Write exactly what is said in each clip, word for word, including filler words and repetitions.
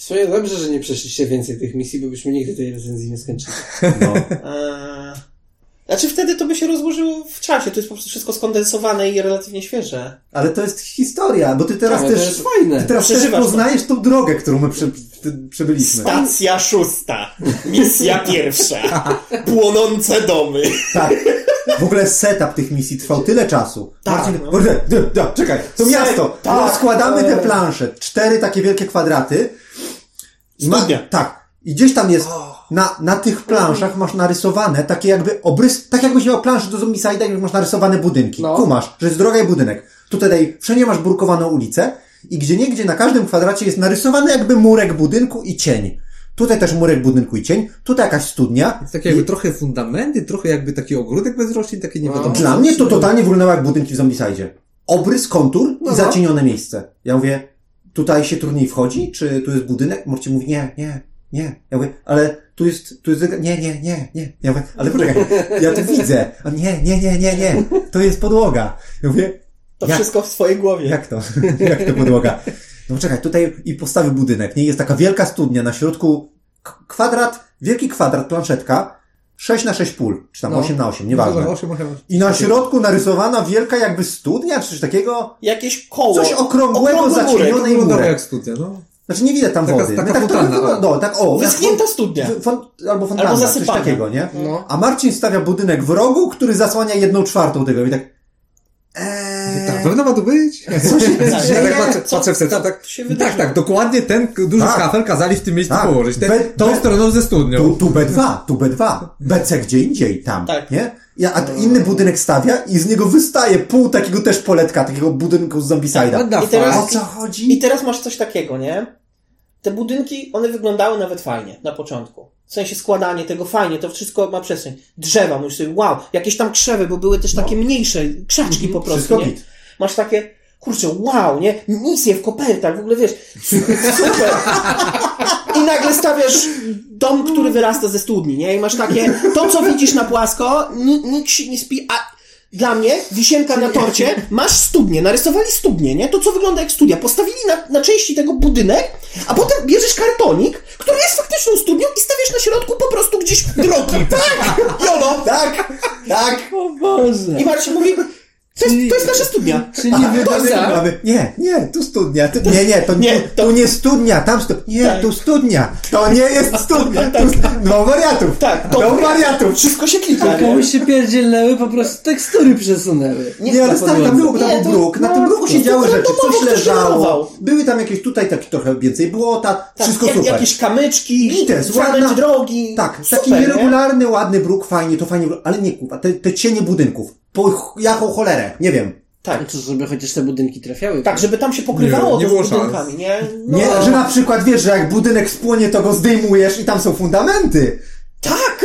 Swoje dobrze, że nie przeszliście więcej tych misji, bo byśmy nigdy tej recenzji nie skończyli. No. Eee... Znaczy wtedy to by się rozłożyło w czasie, to jest po prostu wszystko skondensowane i relatywnie świeże. Ale to jest historia, bo ty teraz Tak, też... to jest fajne. Ty teraz też Przeżywasz poznajesz tą drogę, którą my prze, przebyliśmy. Stacja szósta. Misja pierwsza. Płonące domy. Tak. W ogóle setup tych misji trwał tyle czasu. Tak, Marcin, no. kurde, d- d- czekaj, to Set, miasto. tak, Rozkładamy te tak. plansze. Cztery takie wielkie kwadraty. I ma- Studnia. Tak. I gdzieś tam jest, na, na tych planszach masz narysowane takie jakby obrys, tak jakbyś miał planszę do Zombicide'a, jak masz narysowane budynki. No. Kumasz, że jest droga i budynek. Tutaj wszędzie masz brukowaną ulicę i gdzieniegdzie na każdym kwadracie jest narysowany jakby murek budynku i cień. Tutaj też murek budynku i cień, tutaj jakaś studnia. Jest takie jakby trochę fundamenty, trochę jakby taki ogródek bez roślin, takie nie wiadomo. Dla mnie to totalnie wyglądało jak budynki w Zombicide'zie. Obrys, kontur i No. zacienione miejsce. Ja mówię, tutaj się trudniej wchodzi? Czy tu jest budynek? Morcie mówi, nie, nie, nie. Ja mówię, ale tu jest, tu jest, nie, nie, nie, nie. Ja mówię, ale poczekaj, ja to widzę. A nie, nie, nie, nie, nie. To jest podłoga. Ja mówię, To jak, wszystko w swojej głowie. jak to? Jak to podłoga? No czekaj, tutaj i postawił budynek, nie? Jest taka wielka studnia, na środku k- kwadrat, wielki kwadrat, planszetka, sześć na sześć pól, czy tam No. osiem na osiem, nieważne. osiem, osiem. I na środku narysowana wielka jakby studnia, czy coś takiego, Jakieś koło. coś okrągłego, Okrągły murek. zacienione i Wyglądało murek. jak studia, no. Znaczy nie widać tam Taka- wody. taka No tak to fontanna, wygląda, no, tak, o. Wyschnięta jak- studnia. Fon, albo fontanna, Albo coś zasypana. takiego, nie? No. A Marcin stawia budynek w rogu, który zasłania jedną czwartą tego i tak eee, Tak, pewno ma tu być? co się Tak, dzieje? Ja tak patrzę, Co- patrzę w setup, tak, co się wydarzy? tak, tak, dokładnie ten duży Tak. kafel kazali w tym miejscu Tak. położyć. Ten, Be- tą be- stroną ze studnią. Tu, tu B dwa, tu B dwa. B C gdzie indziej, tam, Tak. nie? Ja, a inny budynek stawia i z niego wystaje pół takiego też poletka, takiego budynku z Zombicide'a. What the I teraz- O fuck? co chodzi? I teraz masz coś takiego, nie? Te budynki, one wyglądały nawet fajnie na początku. W sensie składanie tego fajnie, to wszystko ma przestrzeń. Drzewa, mówisz sobie, wow, jakieś tam krzewy, bo były też takie mniejsze, krzaczki po prostu, Wszystko nie? git. Masz takie, kurczę, wow, nie? Misje w kopertach, w ogóle wiesz, super. I nagle stawiasz dom, który wyrasta ze studni, nie? I masz takie, to co widzisz na płasko, ni- nikt się nie spi, a dla mnie, wisienka na torcie, masz studnię, narysowali studnię, nie? To co wygląda jak studia. Postawili na, na części tego budynek, a potem bierzesz kartonik, który jest faktyczną studnią i stawiasz na środku po prostu gdzieś drogi. Tak! Jolo! Tak, tak. O Boże. I Marcin mówi, to jest, to jest nasza studnia. Czyli A, wygląda... mamy- Nie, nie, tu studnia. Tu, nie, nie, to, Nie, nie, to- tu nie studnia, tam studnia. Nie, Tak. tu studnia. To nie jest studnia. Tu, no wariatów. Tak, to- to wariatów. Wszystko się klika, nie? Komuś się pierdzielnęły, po prostu tekstury przesunęły. Nie, ale na stary, tam podłodze. był, tam Nie, był to- bruk, na no, tym bruku to- się działy to rzeczy, randomowo coś ktoś leżało. wymalował. Były tam jakieś tutaj tak, trochę więcej błota, Tak, wszystko jak, super. jakieś kamyczki, Gites, fragment ładna- drogi. Tak, super, taki nie? nieregularny, ładny bruk, fajnie, to fajnie, ale nie kurwa, te, te cienie budynków. Po ch- jaką cholerę, nie wiem. Tak. To żeby chociaż te budynki trafiały. Tak, żeby tam się pokrywało Nie, nie to było z szans. budynkami, nie? No, Nie, że na przykład wiesz, że jak budynek spłonie, to go zdejmujesz i tam są fundamenty. tak!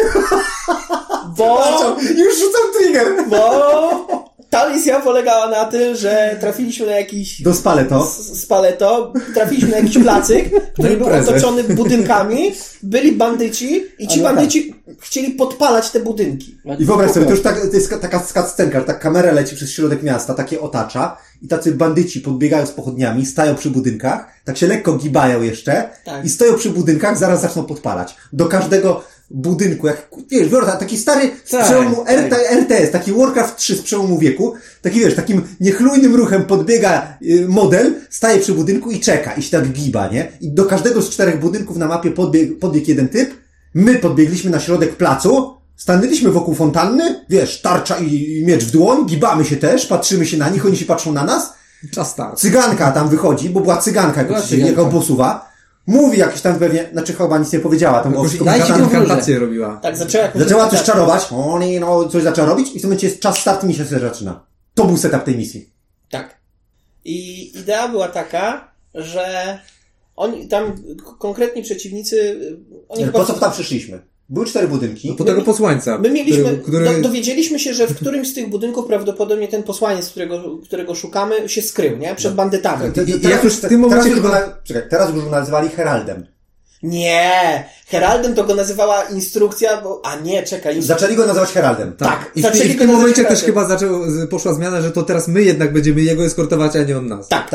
Bo, Już rzucam trigger. bo ta misja polegała na tym, że trafiliśmy na jakiś Do spale to. s- spaleto, trafiliśmy na jakiś placyk, który był imprezę. otoczony budynkami, byli bandyci i ci Ale bandyci chcieli podpalać te budynki. I wyobraź sobie, to już tak, to jest taka scatcenka, tak kamera leci przez środek miasta, takie otacza i tacy bandyci podbiegają z pochodniami, stają przy budynkach, tak się lekko gibają jeszcze Tak. i stoją przy budynkach, zaraz zaczną podpalać. Do każdego budynku, jak, wiesz, Wiorta, taki stary z Tak, przełomu tak. R T, R T S, taki Warcraft trzy z przełomu wieku, taki wiesz, takim niechlujnym ruchem podbiega y, model, staje przy budynku i czeka i się tak giba, nie? I do każdego z czterech budynków na mapie podbiegł, podbiegł jeden typ, my podbiegliśmy na środek placu, stanęliśmy wokół fontanny, wiesz, tarcza i, i miecz w dłoń, gibamy się też, patrzymy się na nich, oni się patrzą na nas, Czas start. cyganka tam wychodzi, bo była cyganka, Była jako, cyganka. jako bosuwa, mówi jakieś tam pewnie, znaczy chyba nic nie powiedziała, tam było Jakąś wszystko Dajcie gadane. powrót. inkantację robiła. Tak, zaczęła jakąś Zaczęła coś rekrutację. czarować, oni no coś zaczęła robić i w tym momencie jest czas start i misja się zaczyna. To był setup tej misji. Tak. I idea była taka, że oni tam, k- konkretni przeciwnicy, y, oni Po chyba... co tam przyszliśmy? Były cztery budynki. No po tego posłańca. My mieliśmy, który, który... do, dowiedzieliśmy się, że w którymś z tych budynków prawdopodobnie ten posłaniec, którego, którego szukamy, się skrył, nie? Przed bandytami. Te- te- I- i teraz jak już już w tym teraz momencie już go chyba- na, czekaj, teraz już go nazywali Heraldem. Nie! Heraldem to go nazywała instrukcja, bo... A nie, czekaj. Instru... Zaczęli go nazywać Heraldem. Tak, I w, zaczęli i w go tym nazywać momencie też Heraldem. chyba zaczął, z- poszła zmiana, że to teraz my jednak będziemy jego eskortować, a nie on nas. Tak, Tak.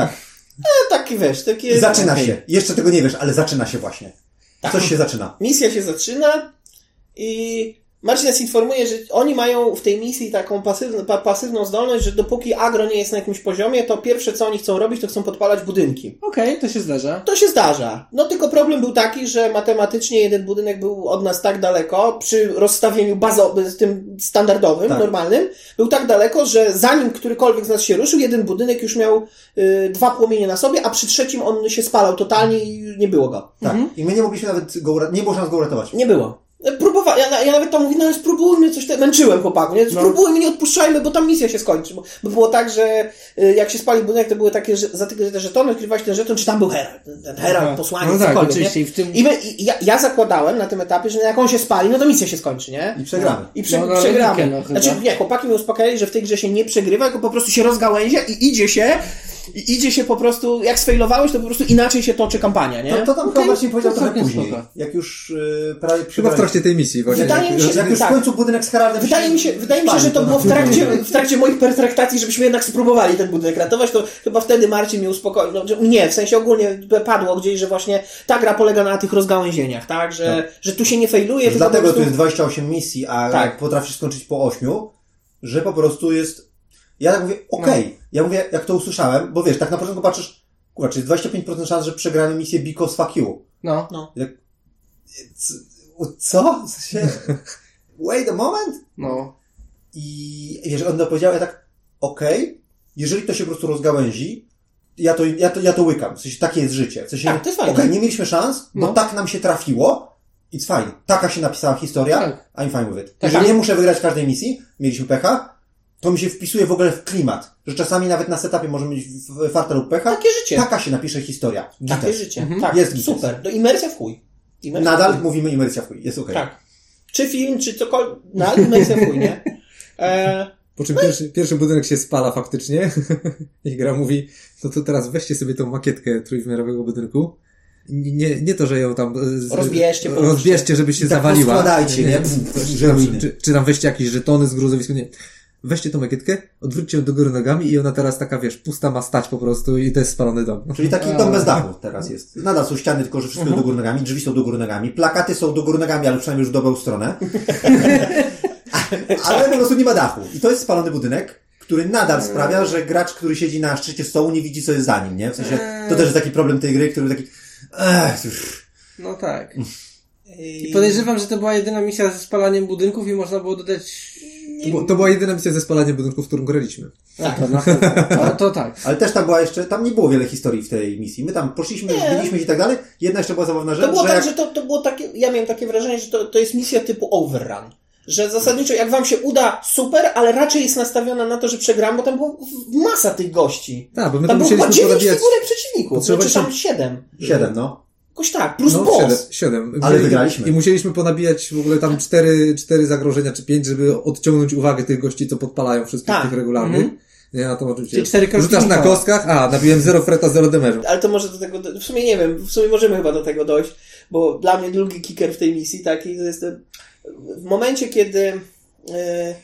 No, taki wiesz, takie... Zaczyna okay. się. Jeszcze tego nie wiesz, ale zaczyna się właśnie. Coś się zaczyna. Misja się zaczyna i Marcin nas informuje, że oni mają w tej misji taką pasywną, pa, pasywną zdolność, że dopóki agro nie jest na jakimś poziomie, to pierwsze co oni chcą robić, to chcą podpalać budynki. Okej, okay, to się zdarza. To się zdarza. No tylko problem był taki, że matematycznie jeden budynek był od nas tak daleko, przy rozstawieniu bazowym, tym standardowym, tak. normalnym, był tak daleko, że zanim którykolwiek z nas się ruszył, jeden budynek już miał y, dwa płomienie na sobie, a przy trzecim on się spalał totalnie i nie było go. Tak. Mhm. I my nie mogliśmy nawet go uratować. Nie było szans go uratować. Nie było. Próbowałem, ja, ja nawet tam mówię, no ale spróbujmy coś, te... męczyłem chłopaku, nie? Spróbujmy, nie odpuszczajmy, bo tam misja się skończy. Bo, bo było tak, że y, jak się spalił budynek, to były takie, że za te żetony, odkrywałeś ten żeton, czy tam był herald, ten herald, posłaniec, no tak, cokolwiek, oczywiście. nie? I, w tym... I, my, i ja, ja zakładałem na tym etapie, że jak on się spali, no to misja się skończy, nie? I przegramy. I prze, no, no, przegramy. no, znaczy, nie, chłopaki mnie uspokajali, że w tej grze się nie przegrywa, tylko po prostu się rozgałęzia i idzie się, i idzie się po prostu, jak sfejlowałeś, to po prostu inaczej się toczy kampania, nie? To, to tam okay, chyba właśnie powiedział trochę później. Spoko. Jak już yy, prawie Chyba w trakcie tej misji właśnie. Wydaje mi się, jak już tak. w końcu budynek z Heraldem Wydaje mi się, wydaje mi się, że to było w trakcie, w trakcie moich pertraktacji, żebyśmy jednak spróbowali ten budynek ratować, to chyba wtedy Marcin mnie uspokoił. No, nie, w sensie ogólnie padło gdzieś, że właśnie ta gra polega na tych rozgałęzieniach, tak? Że, tak. że tu się nie fejluje, tylko dlatego po prostu... tu jest dwadzieścia osiem misji, a tak. potrafisz skończyć po ośmiu, że po prostu jest... Ja tak mówię, okej. Okay. No. Ja mówię, jak to usłyszałem, bo wiesz, tak na początku patrzysz, kurwa, czyli dwadzieścia pięć procent szans, że przegramy misję because fuck you. No. no. Jak... Co? Co się... Wait a moment? No. I wiesz, on powiedział, ja tak, okej, okay, jeżeli to się po prostu rozgałęzi, ja to, ja to, ja to łykam. W sensie, takie jest życie. W sensie, tak, to jest fajne. Okej, okay, nie mieliśmy szans, bo no. tak nam się trafiło, it's fine. Taka się napisała historia, tak. I'm fine with it. Tak, jeżeli ale... nie muszę wygrać każdej misji, mieliśmy pecha, to mi się wpisuje w ogóle w klimat. Że czasami nawet na setupie możemy mieć farta lub pecha. Takie życie. Taka się napisze historia. Takie Gites. życie. Mhm. Tak, jest super. No, imersja w chuj. Imersja Nadal w chuj. mówimy imersja w chuj. Jest okej. Okay. Tak. Czy film, czy cokolwiek. No, ale imersja w chuj, nie? E... Po czym pierwszy, pierwszy budynek się spala faktycznie i gra mówi, no to teraz weźcie sobie tą makietkę trójwymiarowego budynku. Nie, nie to, że ją tam z, rozbierzcie, rozbierzcie, żeby się I tak zawaliła. Składajcie, nie? nie? Że, czy, czy tam weźcie jakieś żetony z gruzowisku, nie. Weźcie tą makietkę, odwróćcie ją do góry nogami i ona teraz taka, wiesz, pusta ma stać po prostu i to jest spalony dom. Czyli taki dom bez dachu teraz jest. Nadal są ściany, tylko że wszystko jest do góry nogami, drzwi są do góry nogami, plakaty są do góry nogami, ale przynajmniej już w dobrą stronę. Ale po prostu nie ma dachu. I to jest spalony budynek, który nadal sprawia, że gracz, który siedzi na szczycie stołu, nie widzi, co jest za nim, nie? W sensie, to też jest taki problem tej gry, który taki... Ech, no tak. I podejrzewam, że to była jedyna misja ze spalaniem budynków i można było dodać... To, było, to była jedyna misja ze spalaniem budynków, w którą graliśmy. Tak, to, na pewno. To, to tak. Ale też tam była jeszcze, tam nie było wiele historii w tej misji. My tam poszliśmy, biliśmy się i tak dalej. Jedna jeszcze była zabawna rzecz, to było że... tak, jak... że to, to było takie, ja miałem takie wrażenie, że to, to jest misja typu overrun. Że zasadniczo jak wam się uda, super, ale raczej jest nastawiona na to, że przegram, bo tam było masa tych gości. Tak, bo my tam tam było chyba musieliśmy dziewięć porabijać... figurek przeciwników. Znaczy tam siedem. Siedem, no. Jakoś tak, plus no, boss. Siedem, siedem. Ale I, wygraliśmy. I musieliśmy ponabijać w ogóle tam cztery, cztery zagrożenia, czy pięć, żeby odciągnąć uwagę tych gości, co podpalają wszystkich tak. tych regularnych. Mhm. Nie, a to oczywiście... Czyli cztery kostki Rzucasz na kostkach, a, nabiłem zero freta, zero damage'u. Ale to może do tego, w sumie nie wiem, w sumie możemy chyba do tego dojść, bo dla mnie drugi kicker w tej misji taki, to jest w momencie, kiedy yy,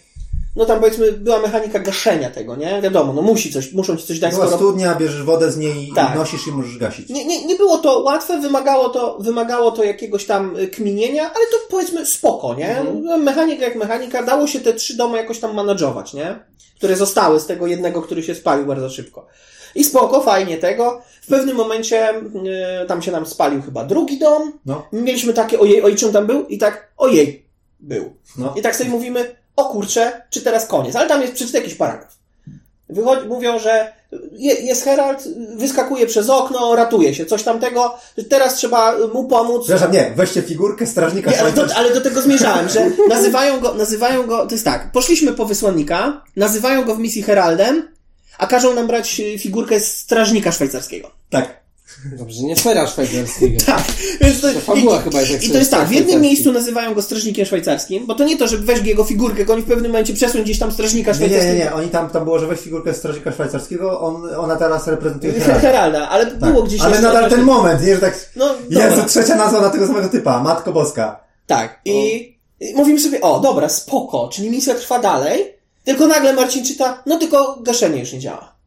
no tam powiedzmy była mechanika gaszenia tego, nie? Wiadomo, no musi coś, muszą ci coś dać. Była skoro... studnia, bierzesz wodę z niej, tak. nosisz i możesz gasić. Nie, nie, nie było to łatwe, wymagało to, wymagało to jakiegoś tam kminienia, ale to powiedzmy spoko, nie? Mhm. Mechanika jak mechanika, dało się te trzy domy jakoś tam manage'ować, nie? Które zostały z tego jednego, który się spalił bardzo szybko. I spoko, fajnie tego. W pewnym momencie yy, tam się nam spalił chyba drugi dom. No. Mieliśmy takie, ojej, ojej, czym tam był? I tak, ojej, był. No. I tak sobie mówimy, o kurczę, czy teraz koniec? Ale tam jest przeczytaj jakiś paragraf. Wychodzi, mówią, że je, jest Herald, wyskakuje przez okno, ratuje się, coś tamtego, teraz trzeba mu pomóc. Przepraszam, nie, weźcie figurkę strażnika nie, ale, do, ale do tego zmierzałem, że nazywają go, nazywają go, to jest tak, poszliśmy po wysłannika, nazywają go w misji Heraldem, a każą nam brać figurkę strażnika szwajcarskiego. Tak. Dobrze, nie sfera szwajcarskiego. Tak, więc to, to fabuła i, chyba jest jak i to jest tak, w jednym szwajcarski. miejscu nazywają go strażnikiem szwajcarskim, bo to nie to, że weź jego figurkę, tylko oni w pewnym momencie przesuń gdzieś tam strażnika Nie, szwajcarskiego. nie, nie, nie. Oni tam, tam było, że weź figurkę strażnika szwajcarskiego, on, ona teraz reprezentuje Heralda. Heralda, ale tak. było gdzieś... Ale nadal ten moment, nie, że tak... No, Jezu, dobra. trzecia nazwa na tego samego typa, Matko Boska. Tak, i, i mówimy sobie, o, dobra, spoko, czyli misja trwa dalej, tylko nagle Marcin czyta, no tylko gaszenie już nie działa.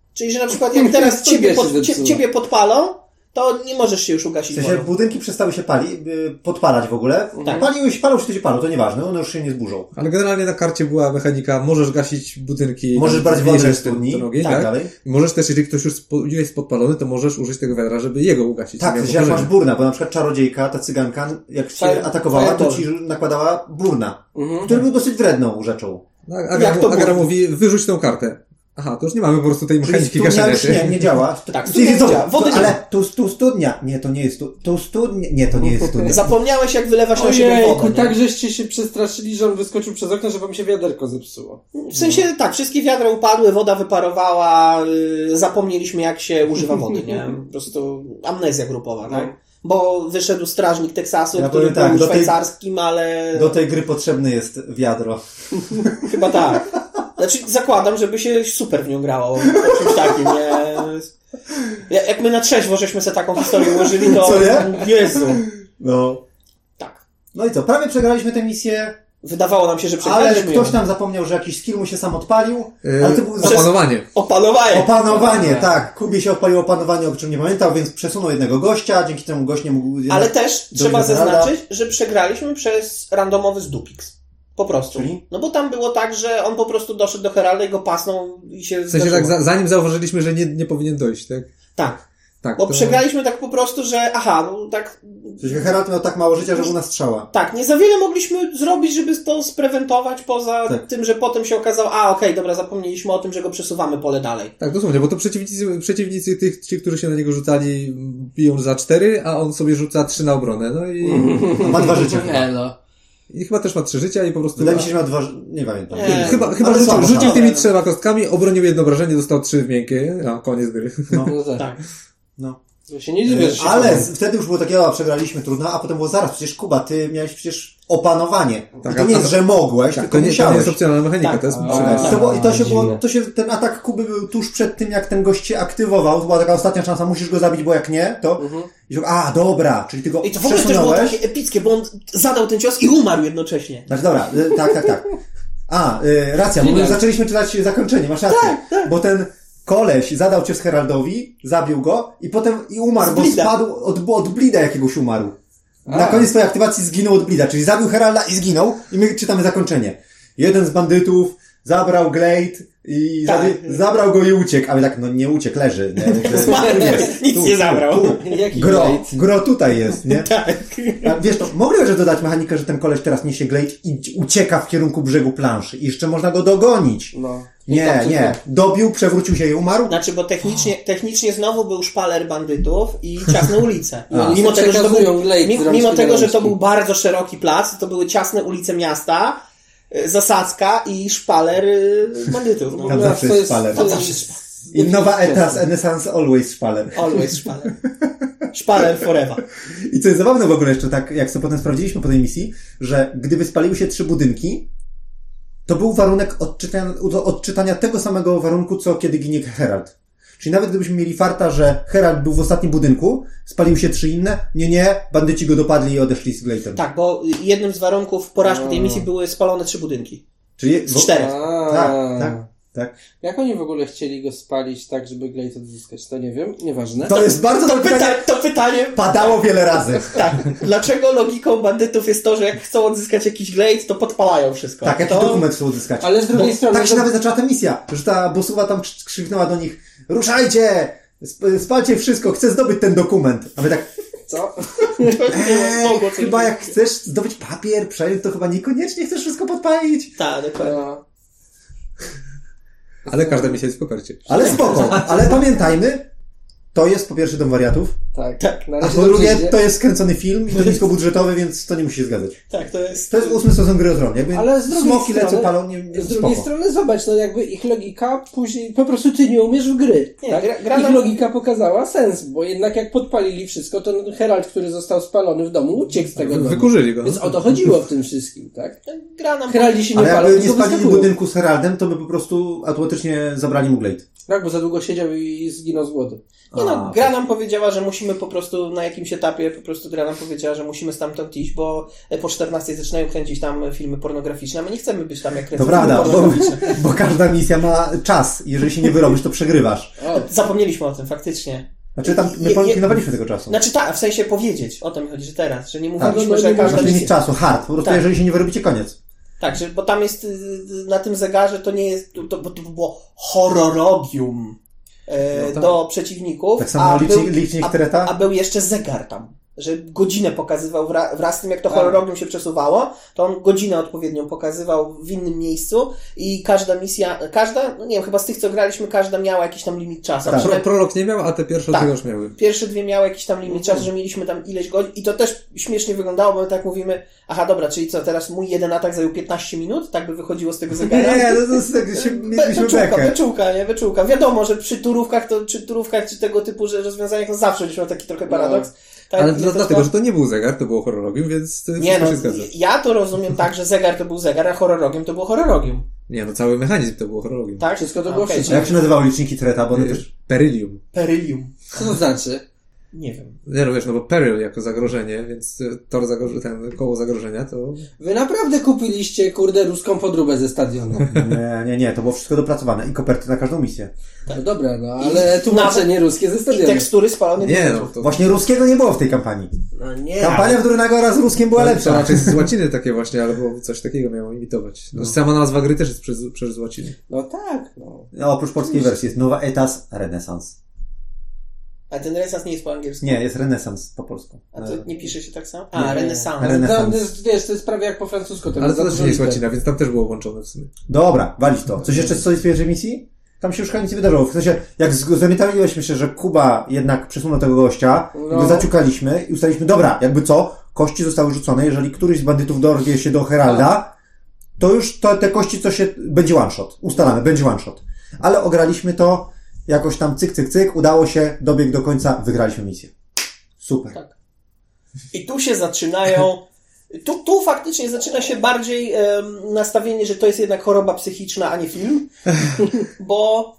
Czyli, że na przykład jak teraz To ciebie, wiesz, pod, że cie, co? ciebie podpalą, to nie możesz się już ugasić W sensie wodą. budynki przestały się pali, y, podpalać w ogóle. Tak. Paliły się, palą się, to się palą, to nieważne, one już się nie zburzą. Ale generalnie na karcie była mechanika, możesz gasić budynki... Możesz tam brać wodę bliżej z studni, ten ogień, tak, tak? dalej. I możesz też, jeżeli ktoś już spo, jest podpalony, to możesz użyć tego wiadra, żeby jego ugasić. Tak, Miał w sensie jak masz poparzenie. burna, bo na przykład czarodziejka, ta cyganka, jak cię Fire- atakowała, to fireball. ci nakładała burna, Mhm. który był dosyć wredną rzeczą. No, Jak Agara, to Agara było? mówi, wyrzuć tą kartę. Aha, to już nie mamy po prostu tej Czyli mechaniki studnia gaszenia już się. nie, nie działa. Tak, Czyli studnia nie zobacz, działa. Wody to, nie ale tu, tu studnia. Nie, to nie jest tu. Tu studnia. Nie, to nie jest studnia. Zapomniałeś, jak wylewasz na siebie Ojejku, wodę. nie? tak żeście się przestraszyli, że on wyskoczył przez okno, że wam się wiaderko zepsuło. W sensie tak, wszystkie wiadra upadły, woda wyparowała, yy, zapomnieliśmy jak się używa wody, nie? Po prostu amnezja grupowa, tak? No. Bo wyszedł strażnik Teksasu, Ja który powiem tak, był do tej- szwajcarskim, ale Do tej gry potrzebne jest wiadro. chyba tak. Znaczy zakładam, żeby się super w nią grało. O czymś takim, nie? Ja- Jak my na trzeźwo żeśmy sobie taką historię ułożyli, to... Co nie? Jezu. No. Tak. No i co, prawie przegraliśmy tę misję, Wydawało nam się, że ale przegraliśmy ktoś ją. tam zapomniał, że jakiś skill mu się sam odpalił, Yy, ale to był za... Opanowanie. Opanowanie. Opanowanie, tak. Kubie się odpaliło opanowanie, o czym nie pamiętał, więc przesunął jednego gościa, dzięki temu gość nie mógł... Ale też do trzeba Geralda. zaznaczyć, że przegraliśmy przez randomowy zdupix. Po prostu. Czyli? No bo tam było tak, że on po prostu doszedł do Heralda i go pasnął i się W sensie zdarzyło. tak, za, zanim zauważyliśmy, że nie, nie powinien dojść, tak? Tak. Tak. Bo to- przegraliśmy tak po prostu, że aha, no tak, W sensie Herald miał tak mało życia, że u nas strzała. tak, nie za wiele mogliśmy zrobić, żeby to sprewentować, poza Tak. tym, że potem się okazało, a okej, dobra, zapomnieliśmy o tym, że go przesuwamy pole dalej. Tak, dosłownie, bo to przeciwnicy, przeciwnicy tych, ci, którzy się na niego rzucali, biją za cztery, a on sobie rzuca trzy na obronę. No i, Ma dwa życia. Elo. i chyba też ma trzy życia i po prostu... Wydaje mi się, że miał dwa... ży- Nie pamiętam. Nie. Chyba, chyba Ale rzucił, słabo, rzucił słabo. tymi trzema kostkami, obronił jedno obrażenie, dostał trzy w miękkie, a koniec gry. No. No tak. Tak. No. Ja się nie dziwię, że się Ale podoba. z- wtedy już było takie, o, przegraliśmy, trudno, a potem było zaraz, przecież Kuba, ty miałeś przecież opanowanie. Tak, I to a- nie a jest, to- że mogłeś, Tak, tylko to nie, to nie musiałeś. jest opcjonalna mechanika, Tak. to jest A, przyjemne. I to, było, I to się było, dziwnie. to się, ten atak Kuby był tuż przed tym, jak ten gość się aktywował, to była taka ostatnia szansa, musisz go zabić, bo jak nie, to, i się, a, dobra, czyli ty go I to w ogóle też było przesunąłeś. takie epickie, bo on zadał ten cios i umarł jednocześnie. Znaczy, dobra, y, tak, tak, tak. A, y, racja, bo my już zaczęliśmy czytać zakończenie, masz rację. Tak, Bo ten koleś zadał cios Heraldowi, zabił go i potem i umarł, Z bo blida. spadł od, od blida jakiegoś umarł. Na A. koniec swojej aktywacji zginął od blida, czyli zabił Heralda i zginął i my czytamy zakończenie. Jeden z bandytów zabrał Glade i Tak. zabi- zabrał go i uciekł, ale tak, no nie uciekł, leży. Nie? Zmarł, Tu jest, nic tu, nie zabrał. Tu, tu. Jaki Gro, Glade? gro tutaj jest, nie? Tak. A wiesz, to mogli że dodać mechanikę, że ten koleś teraz niesie Glade i ucieka w kierunku brzegu planszy i jeszcze można go dogonić. No. I Nie, tam nie. Dobił, przewrócił się i umarł. Znaczy, bo technicznie, technicznie znowu był szpaler bandytów i ciasne ulice. I oni Mimo sobie tego, że to był, przekazują glejt z mimo, rączki mimo do tego, że to rączki. był bardzo szeroki plac, to były ciasne ulice miasta, y, zasadzka i szpaler y, bandytów. No. Tam zawsze to jest jest- szpaler. to Zawsze jest- I nowa etas, Renaissance always szpaler. Always szpaler. Szpaler forever. I co jest zabawne w ogóle jeszcze, tak jak sobie potem sprawdziliśmy po tej misji, że gdyby spaliły się trzy budynki, to był warunek odczytania, odczytania tego samego warunku, co kiedy ginie Herald. Czyli nawet gdybyśmy mieli farta, że Herald był w ostatnim budynku, spaliły się trzy inne, nie, nie, bandyci go dopadli i odeszli z Glade'em. Tak, bo jednym z warunków porażki tej misji były spalone trzy budynki. Czyli, Z czterech. A. Tak, tak, tak. Jak oni w ogóle chcieli go spalić tak, żeby Glade odzyskać? To nie wiem, nieważne. To jest bardzo To, dobre pyta, pytanie. to pytanie, Padało wiele razy. tak, dlaczego logiką bandytów jest to, że jak chcą odzyskać jakiś glade, to podpalają wszystko. Tak, jaki to... dokument chcą uzyskać. Ale z drugiej Bo strony... tak się to- nawet zaczęła ta misja, że ta bossuwa tam krz- krzyknęła do nich: ruszajcie! Sp- spalcie wszystko, chcę zdobyć ten dokument. A my tak, Co? eee, mogło coś chyba być. jak chcesz zdobyć papier, przejąć, to chyba niekoniecznie chcesz wszystko podpalić. Tak, dokładnie. No. Ale każda misja jest w kopercie. Ale spoko, ale pamiętajmy, to jest po pierwsze Dom Wariatów, Tak, Tak. Na a razie po dobrze drugie idzie. to jest skręcony film i to niskobudżetowy, więc to nie musi się zgadzać. Tak, to jest... To jest ósmy sezon Gry o Tron. Jakby Ale z drugiej smoki strony- lecą, palą, nie, nie Z drugiej spoko. strony zobacz, no jakby ich logika później, po prostu ty nie umiesz w gry. Nie, tak? gra- gra ich nam- logika pokazała sens, bo jednak jak podpalili wszystko, to Herald, który został spalony w domu, uciekł z tego domu. Wykurzyli go. Więc o to chodziło w tym wszystkim, tak? Gra nam... Heraldi się nie Ale palą, jakby nie tylko spalili wyskakują. budynku z Heraldem, to by po prostu automatycznie zabrali mu Glade. Tak, bo za długo siedział i zginął z głodu. Nie no, A, gra nam powiedziała, że musimy musimy po prostu na jakimś etapie, po prostu gra nam powiedziała, że musimy stamtąd iść, bo po czternastej zaczynają kręcić tam filmy pornograficzne, a my nie chcemy być tam jak kręcą To filmy prawda, bo, pornograficzne. bo każda misja ma czas. Jeżeli się nie wyrobisz, to przegrywasz. O, Zapomnieliśmy o tym, faktycznie. Znaczy tam my Je- je- pilnowaliśmy tego czasu. Znaczy tak, w sensie powiedzieć, o to mi chodzi, że teraz, że nie Tak, mówiliśmy, no, że nie każda Masz limit misja... czasu, hard. Po prostu Tak. jeżeli się nie wyrobicie, koniec. Tak, że, bo tam jest y, na tym zegarze to nie jest, to, bo to było horrorogium e, No tak. do przeciwników, Tak samo a, licznik- był, licznik a, Treta? a był jeszcze zegar tam, że godzinę pokazywał wra, wraz z tym, jak to Tak. horrorogium się przesuwało, to on godzinę odpowiednią pokazywał w innym miejscu i każda misja, każda, no nie wiem, chyba z tych, co graliśmy, każda miała jakiś tam limit czasu. Tak. Pro, Pro, prolog nie miał, a te pierwsze Tak. dwie już miały. Pierwsze dwie miały jakiś tam limit czasu, że mieliśmy tam ileś godzin i to też śmiesznie wyglądało, bo my tak mówimy, aha dobra, czyli co, teraz mój jeden atak zajął piętnaście minut? Tak by wychodziło z tego zegara? Nie, no to jest tak, się, Be- mieliśmy Wyczółka, bekę. wyczółka, nie? Wyczółka. Wiadomo, że przy turówkach, to, czy turówkach, czy tego typu że rozwiązaniach, no zawsze mieliśmy taki trochę paradoks. Tak, Ale nie, dla, to- dlatego, że to nie był zegar, to było horrorogium, więc to Nie wszystko no, się zgadza. ja to rozumiem tak, że zegar to był zegar, a horrorogium to było horrorogium. Nie, no cały mechanizm to było horrorogium. Tak? Wszystko to A, było okej, wszystko. Jak się nazywały liczniki Treta, bo one Wiesz, też... Perylium. Perylium. Co to znaczy? Nie wiem. Nie no wiesz, no bo peril jako zagrożenie, więc y, tor zagrożenia, ten koło zagrożenia to... Wy naprawdę kupiliście, kurde, ruską podróbę ze stadionu. Nie, nie, nie, to było wszystko dopracowane i koperty na każdą misję. No dobra, no, ale tłumaczenie ruskie ze I stadionu. tekstury spalonych Nie budżetów. no, to... Właśnie ruskiego nie było w tej kampanii. No nie. Kampania w Durynagora z ruskiem była To, to lepsza. raczej z łaciny takie właśnie, albo coś takiego miało imitować. No, sama nazwa gry też jest przez, przez łaciny. No tak, no. No, oprócz polskiej wersji jest Nowa Etas Renesans. A ten renesans nie jest po angielsku? Nie, jest renesans po polsku. A to nie pisze się tak samo? Nie. A, renesans. Re- Renesans. Tam jest, wiesz, to jest prawie jak po francusku. Ale to za też dużo nie jest liter. łacina, więc tam też było łączone w sumie. Dobra, walić to. Coś jeszcze co jest w pierwszej misji? Tam się już chyba nic nie wydarzyło. W sensie, jak zorientowaliśmy się, że Kuba jednak przesunął tego gościa, No. go zaciukaliśmy i ustaliliśmy, dobra, jakby co, kości zostały rzucone, jeżeli któryś z bandytów dorwie się do Heralda, to już to, te kości, co się, będzie one shot. Ustalamy, będzie one shot. Ale ograliśmy to, jakoś tam cyk, cyk, cyk, udało się, dobieg do końca, wygraliśmy misję. Super. Tak. I tu się zaczynają... Tu, tu faktycznie zaczyna się bardziej em, nastawienie, że to jest jednak choroba psychiczna, a nie film. Bo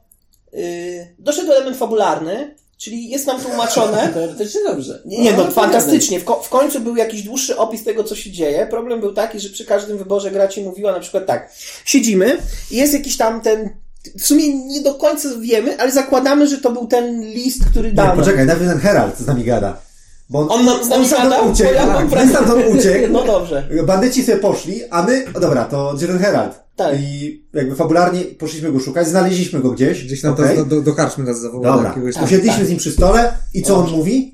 y, doszedł element fabularny, czyli jest nam tłumaczone... Teoretycznie dobrze. Nie, nie no, No, fantastycznie. W, ko- w końcu był jakiś dłuższy opis tego, co się dzieje. Problem był taki, że przy każdym wyborze gra ci mówiła na przykład tak. Siedzimy i jest jakiś tam ten... W sumie nie do końca wiemy, ale zakładamy, że to był ten list, który Nie, dał. poczekaj, najpierw ten Herald z nami gada. Bo on, On nam z nami stamtąd gadał? uciekł, Bo ja mam tak, wrażenie- stamtąd uciekł. No dobrze. Bandyci sobie poszli, a my, o dobra, to gdzie ten Herald? Tak. I jakby fabularnie poszliśmy go szukać, znaleźliśmy go gdzieś. Gdzieś tam okej. to do, do karczmy nas zawołał. Dobra, jakiegoś tam. usiedliśmy tak. z nim przy stole i co on mówi?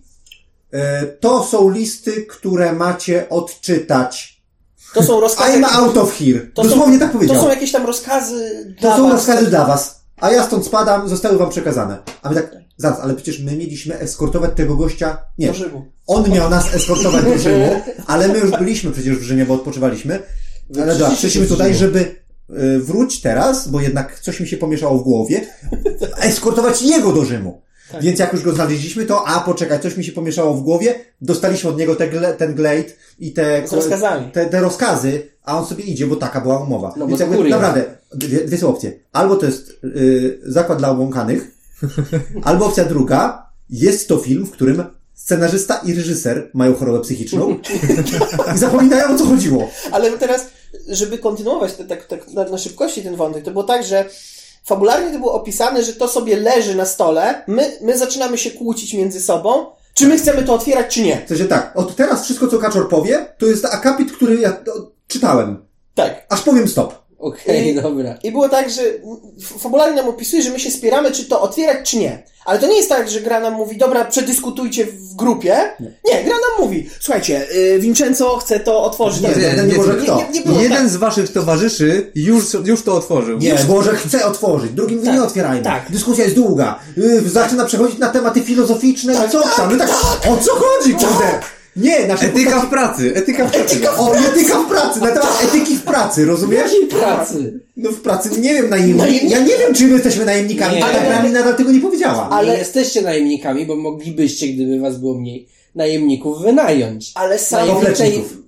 E, to są listy, które macie odczytać. To są rozkazy. I'm out of here. To Dosłownie są, tak powiedział. To są jakieś tam rozkazy dla To są was. rozkazy dla was. A ja stąd spadam, zostały wam przekazane. A my tak, zaraz, ale przecież my mieliśmy eskortować tego gościa. Nie. Do Rzymu. On miał nas eskortować do Rzymu, ale my już byliśmy przecież w Rzymie, bo odpoczywaliśmy. Ale dobra, przyszliśmy tutaj, żeby y, wróć teraz, bo jednak coś mi się pomieszało w głowie, eskortować jego do Rzymu. Tak. Więc jak już go znaleźliśmy, to a poczekaj, coś mi się pomieszało w głowie, dostaliśmy od niego te, gle- ten glade i te, Z rozkazami. te, te rozkazy, a on sobie idzie, bo taka była umowa. No bo Więc to jakby, kurier. naprawdę, dwie, dwie są opcje. Albo to jest y, zakład dla obłąkanych, albo opcja druga, jest to film, w którym scenarzysta i reżyser mają chorobę psychiczną i zapominają, o co chodziło. Ale teraz, żeby kontynuować te, tak, tak na, na szybkości ten wątek, to było tak, że fabularnie to było opisane, że to sobie leży na stole, my, my zaczynamy się kłócić między sobą, czy my chcemy to otwierać, czy nie. W sensie tak, od teraz wszystko, co Kaczor powie, to jest akapit, który ja to, czytałem. Tak. Aż powiem stop. Okej, I- dobra. I było tak, że f- fabularnie nam opisuje, że my się spieramy, czy to otwierać, czy nie. Ale to nie jest tak, że gra nam mówi, dobra, przedyskutujcie w grupie. Nie, nie gra nam mówi, słuchajcie, y, Vincenzo chce to otworzyć. Nie, Tak, nie, nie, może kto. nie, nie było Jeden tak. z waszych towarzyszy już, już to otworzył. Nie, może chce otworzyć, drugi mówi, Tak, nie otwierajmy. tak. Dyskusja jest długa. Yy, zaczyna przechodzić na tematy filozoficzne i co tam? My tak, o co chodzi, kurde? Nie, nasze Etyka postaci- w pracy, etyka w pracy. O, etyka w pracy, na temat etyki w pracy, rozumiesz? Jakiej pracy? No w pracy, nie wiem, najemnikami. Ja nie wiem, czy my jesteśmy najemnikami, Nie. ale gra mi nadal tego nie powiedziała. Ale Ale- nie jesteście najemnikami, bo moglibyście, gdyby was było mniej, najemników wynająć. Ale sam... Najemniczej... Kompleczników.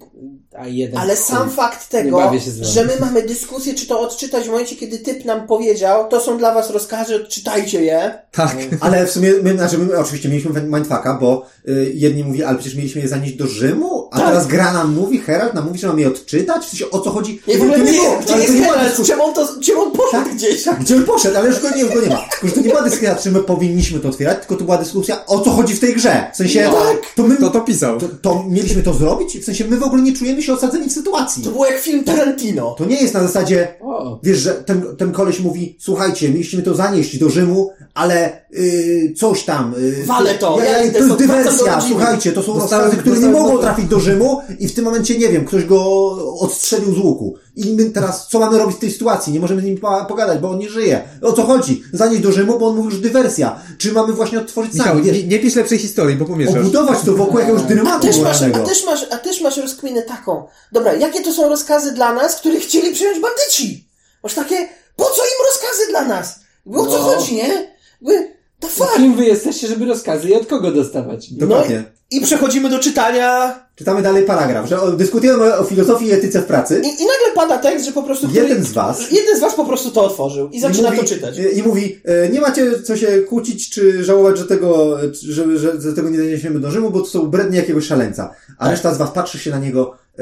A jeden. Ale sam fakt tego, bawię się z wami. że my mamy dyskusję, czy to odczytać w momencie, kiedy typ nam powiedział, to są dla was rozkazy, odczytajcie je. Tak. Ale w sumie, my, znaczy my oczywiście mieliśmy mindfucka, bo y, jedni mówi, ale przecież mieliśmy je zanieść do Rzymu, a Tak. teraz gra nam mówi, Herald nam mówi, że mamy je odczytać? W sensie, o co chodzi? Nie, w ogóle To nie, było, gdzie ale jest to nie była Herald? dyskusja. Czemu on, to, czemu on poszedł gdzieś? Tak, gdzie on poszedł, ale już go nie, już go nie ma. Tylko, że to nie była dyskusja, czy my powinniśmy to otwierać, tylko to była dyskusja, o co chodzi w tej grze. W sensie, No tak. to my, Kto to pisał? to, to mieliśmy to zrobić? W sensie, my w ogóle nie czujemy się osadzeni w sytuacji. To było jak film Tarantino. To nie jest na zasadzie, O. wiesz, że ten, ten koleś mówi, słuchajcie, mieliście mi to zanieść do Rzymu, ale yy, coś tam. Yy, Wale to, ja, ja ja, idę to jest stąd, wracam do dywersja, rodziny. słuchajcie, to są Dostałem- rozkazy, które nie dostałem mogą do- trafić do Rzymu i w tym momencie, nie wiem, ktoś go odstrzelił z łuku. I my teraz, co mamy robić w tej sytuacji? Nie możemy z nim po- pogadać, bo on nie żyje. O co chodzi? Zanieść do Rzymu, bo on mówił, że dywersja. Czy mamy właśnie odtworzyć Michał, sami, wiesz, nie, nie pisz lepszej historii, bo pomieszasz. obudować to wokół jakiegoś A dramatu też, masz, a, moralnego. też masz, a też masz rozkminę taką. Dobra, jakie to są rozkazy dla nas, których chcieli przyjąć bandyci? Masz takie, po co im rozkazy dla nas? Bo o co No. chodzi, nie? By, the fuck? Kim wy jesteście, żeby rozkazy i od kogo dostawać? Dokładnie. I przechodzimy do czytania Czytamy dalej paragraf, że o, dyskutujemy o filozofii i etyce w pracy. i, i nagle pada tekst, że po prostu... Jeden który- z was- Jeden z was po prostu to otworzył i zaczyna I mówi, to czytać. I mówi, e, nie macie co się kłócić, czy żałować, że tego, e, że, że, że tego nie zaniesiemy do Rzymu, bo to są brednie jakiegoś szaleńca. A Tak. reszta z was patrzy się na niego, e,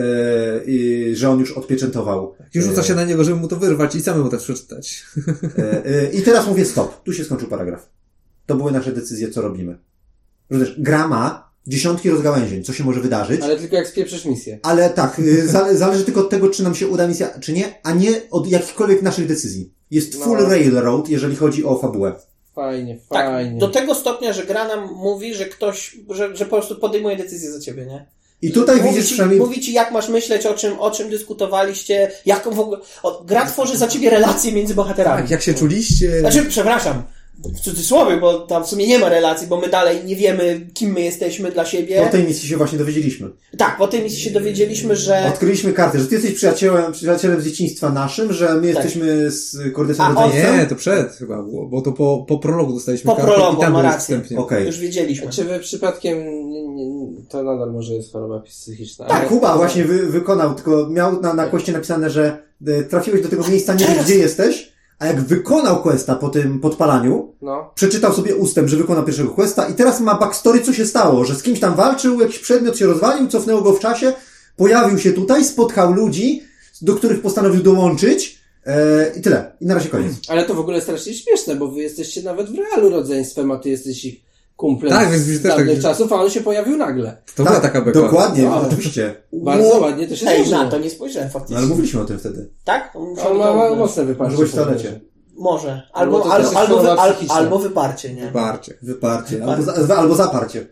i, że on już odpieczętował. Już rzuca E, się na niego, żeby mu to wyrwać i samemu to przeczytać. e, e, I teraz mówię stop. Tu się skończył paragraf. To były nasze decyzje, co robimy. Rozumiesz, gra ma dziesiątki rozgałęzień, co się może wydarzyć. Ale tylko jak spieprzysz misję. Ale tak, y, zale, zależy tylko od tego, czy nam się uda misja, czy nie, a nie od jakichkolwiek naszych decyzji. Jest No. full railroad, jeżeli chodzi o fabułę. Fajnie, Tak, fajnie. do tego stopnia, że gra nam mówi, że ktoś, że, że po prostu podejmuje decyzję za ciebie, nie? I tutaj mówi widzisz ci, przynajmniej... mówi ci, jak masz myśleć, o czym, o czym dyskutowaliście, jaką w ogóle... O, gra tworzy za ciebie relacje między bohaterami. Tak, jak się czuliście? Znaczy, przepraszam, w cudzysłowie, bo tam w sumie nie ma relacji, bo my dalej nie wiemy, kim my jesteśmy dla siebie. Po tej misji się właśnie dowiedzieliśmy. Tak, po tej misji się dowiedzieliśmy, że... Odkryliśmy kartę, że ty jesteś przyjacielem, przyjacielem z dzieciństwa naszym, że my Tak. jesteśmy z Kordesem A on- rodzeństwem. Nie, to przed chyba było, bo to po, po prologu dostaliśmy Po kartę prologu, i tam ma było rację. wstępnie. Okej. Już wiedzieliśmy. Czy wy przypadkiem nie, nie, to nadal może jest choroba psychiczna? Tak, ale- Kuba właśnie wy, wykonał, tylko miał na, na koście napisane, że e, trafiłeś do tego miejsca, nie wiesz teraz- gdzie jesteś, a jak wykonał questa po tym podpalaniu, No. przeczytał sobie ustęp, że wykonał pierwszego questa i teraz ma backstory, co się stało, że z kimś tam walczył, jakiś przedmiot się rozwalił, cofnęło go w czasie, pojawił się tutaj, spotkał ludzi, do których postanowił dołączyć e, i tyle. I na razie koniec. Ale to w ogóle strasznie śmieszne, bo wy jesteście nawet w realu rodzeństwem, a ty jesteś ich kumplem Tak, więc z mi też dawnych tak- czasów, a on się pojawił nagle. To była taka beka. Dokładnie, No. oczywiście. Bardzo ładnie to się Ej, złożyło. na to nie spojrzałem No, faktycznie. ale mówiliśmy o tym wtedy. Tak? On ma, ma mocne wyparcie. Byłeś w toalecie. Może. Albo Albo, to albo, też jest albo, wy, choroba al, psychiczna. albo wyparcie, nie? Barcie. Wyparcie. Albo, za, albo zaparcie.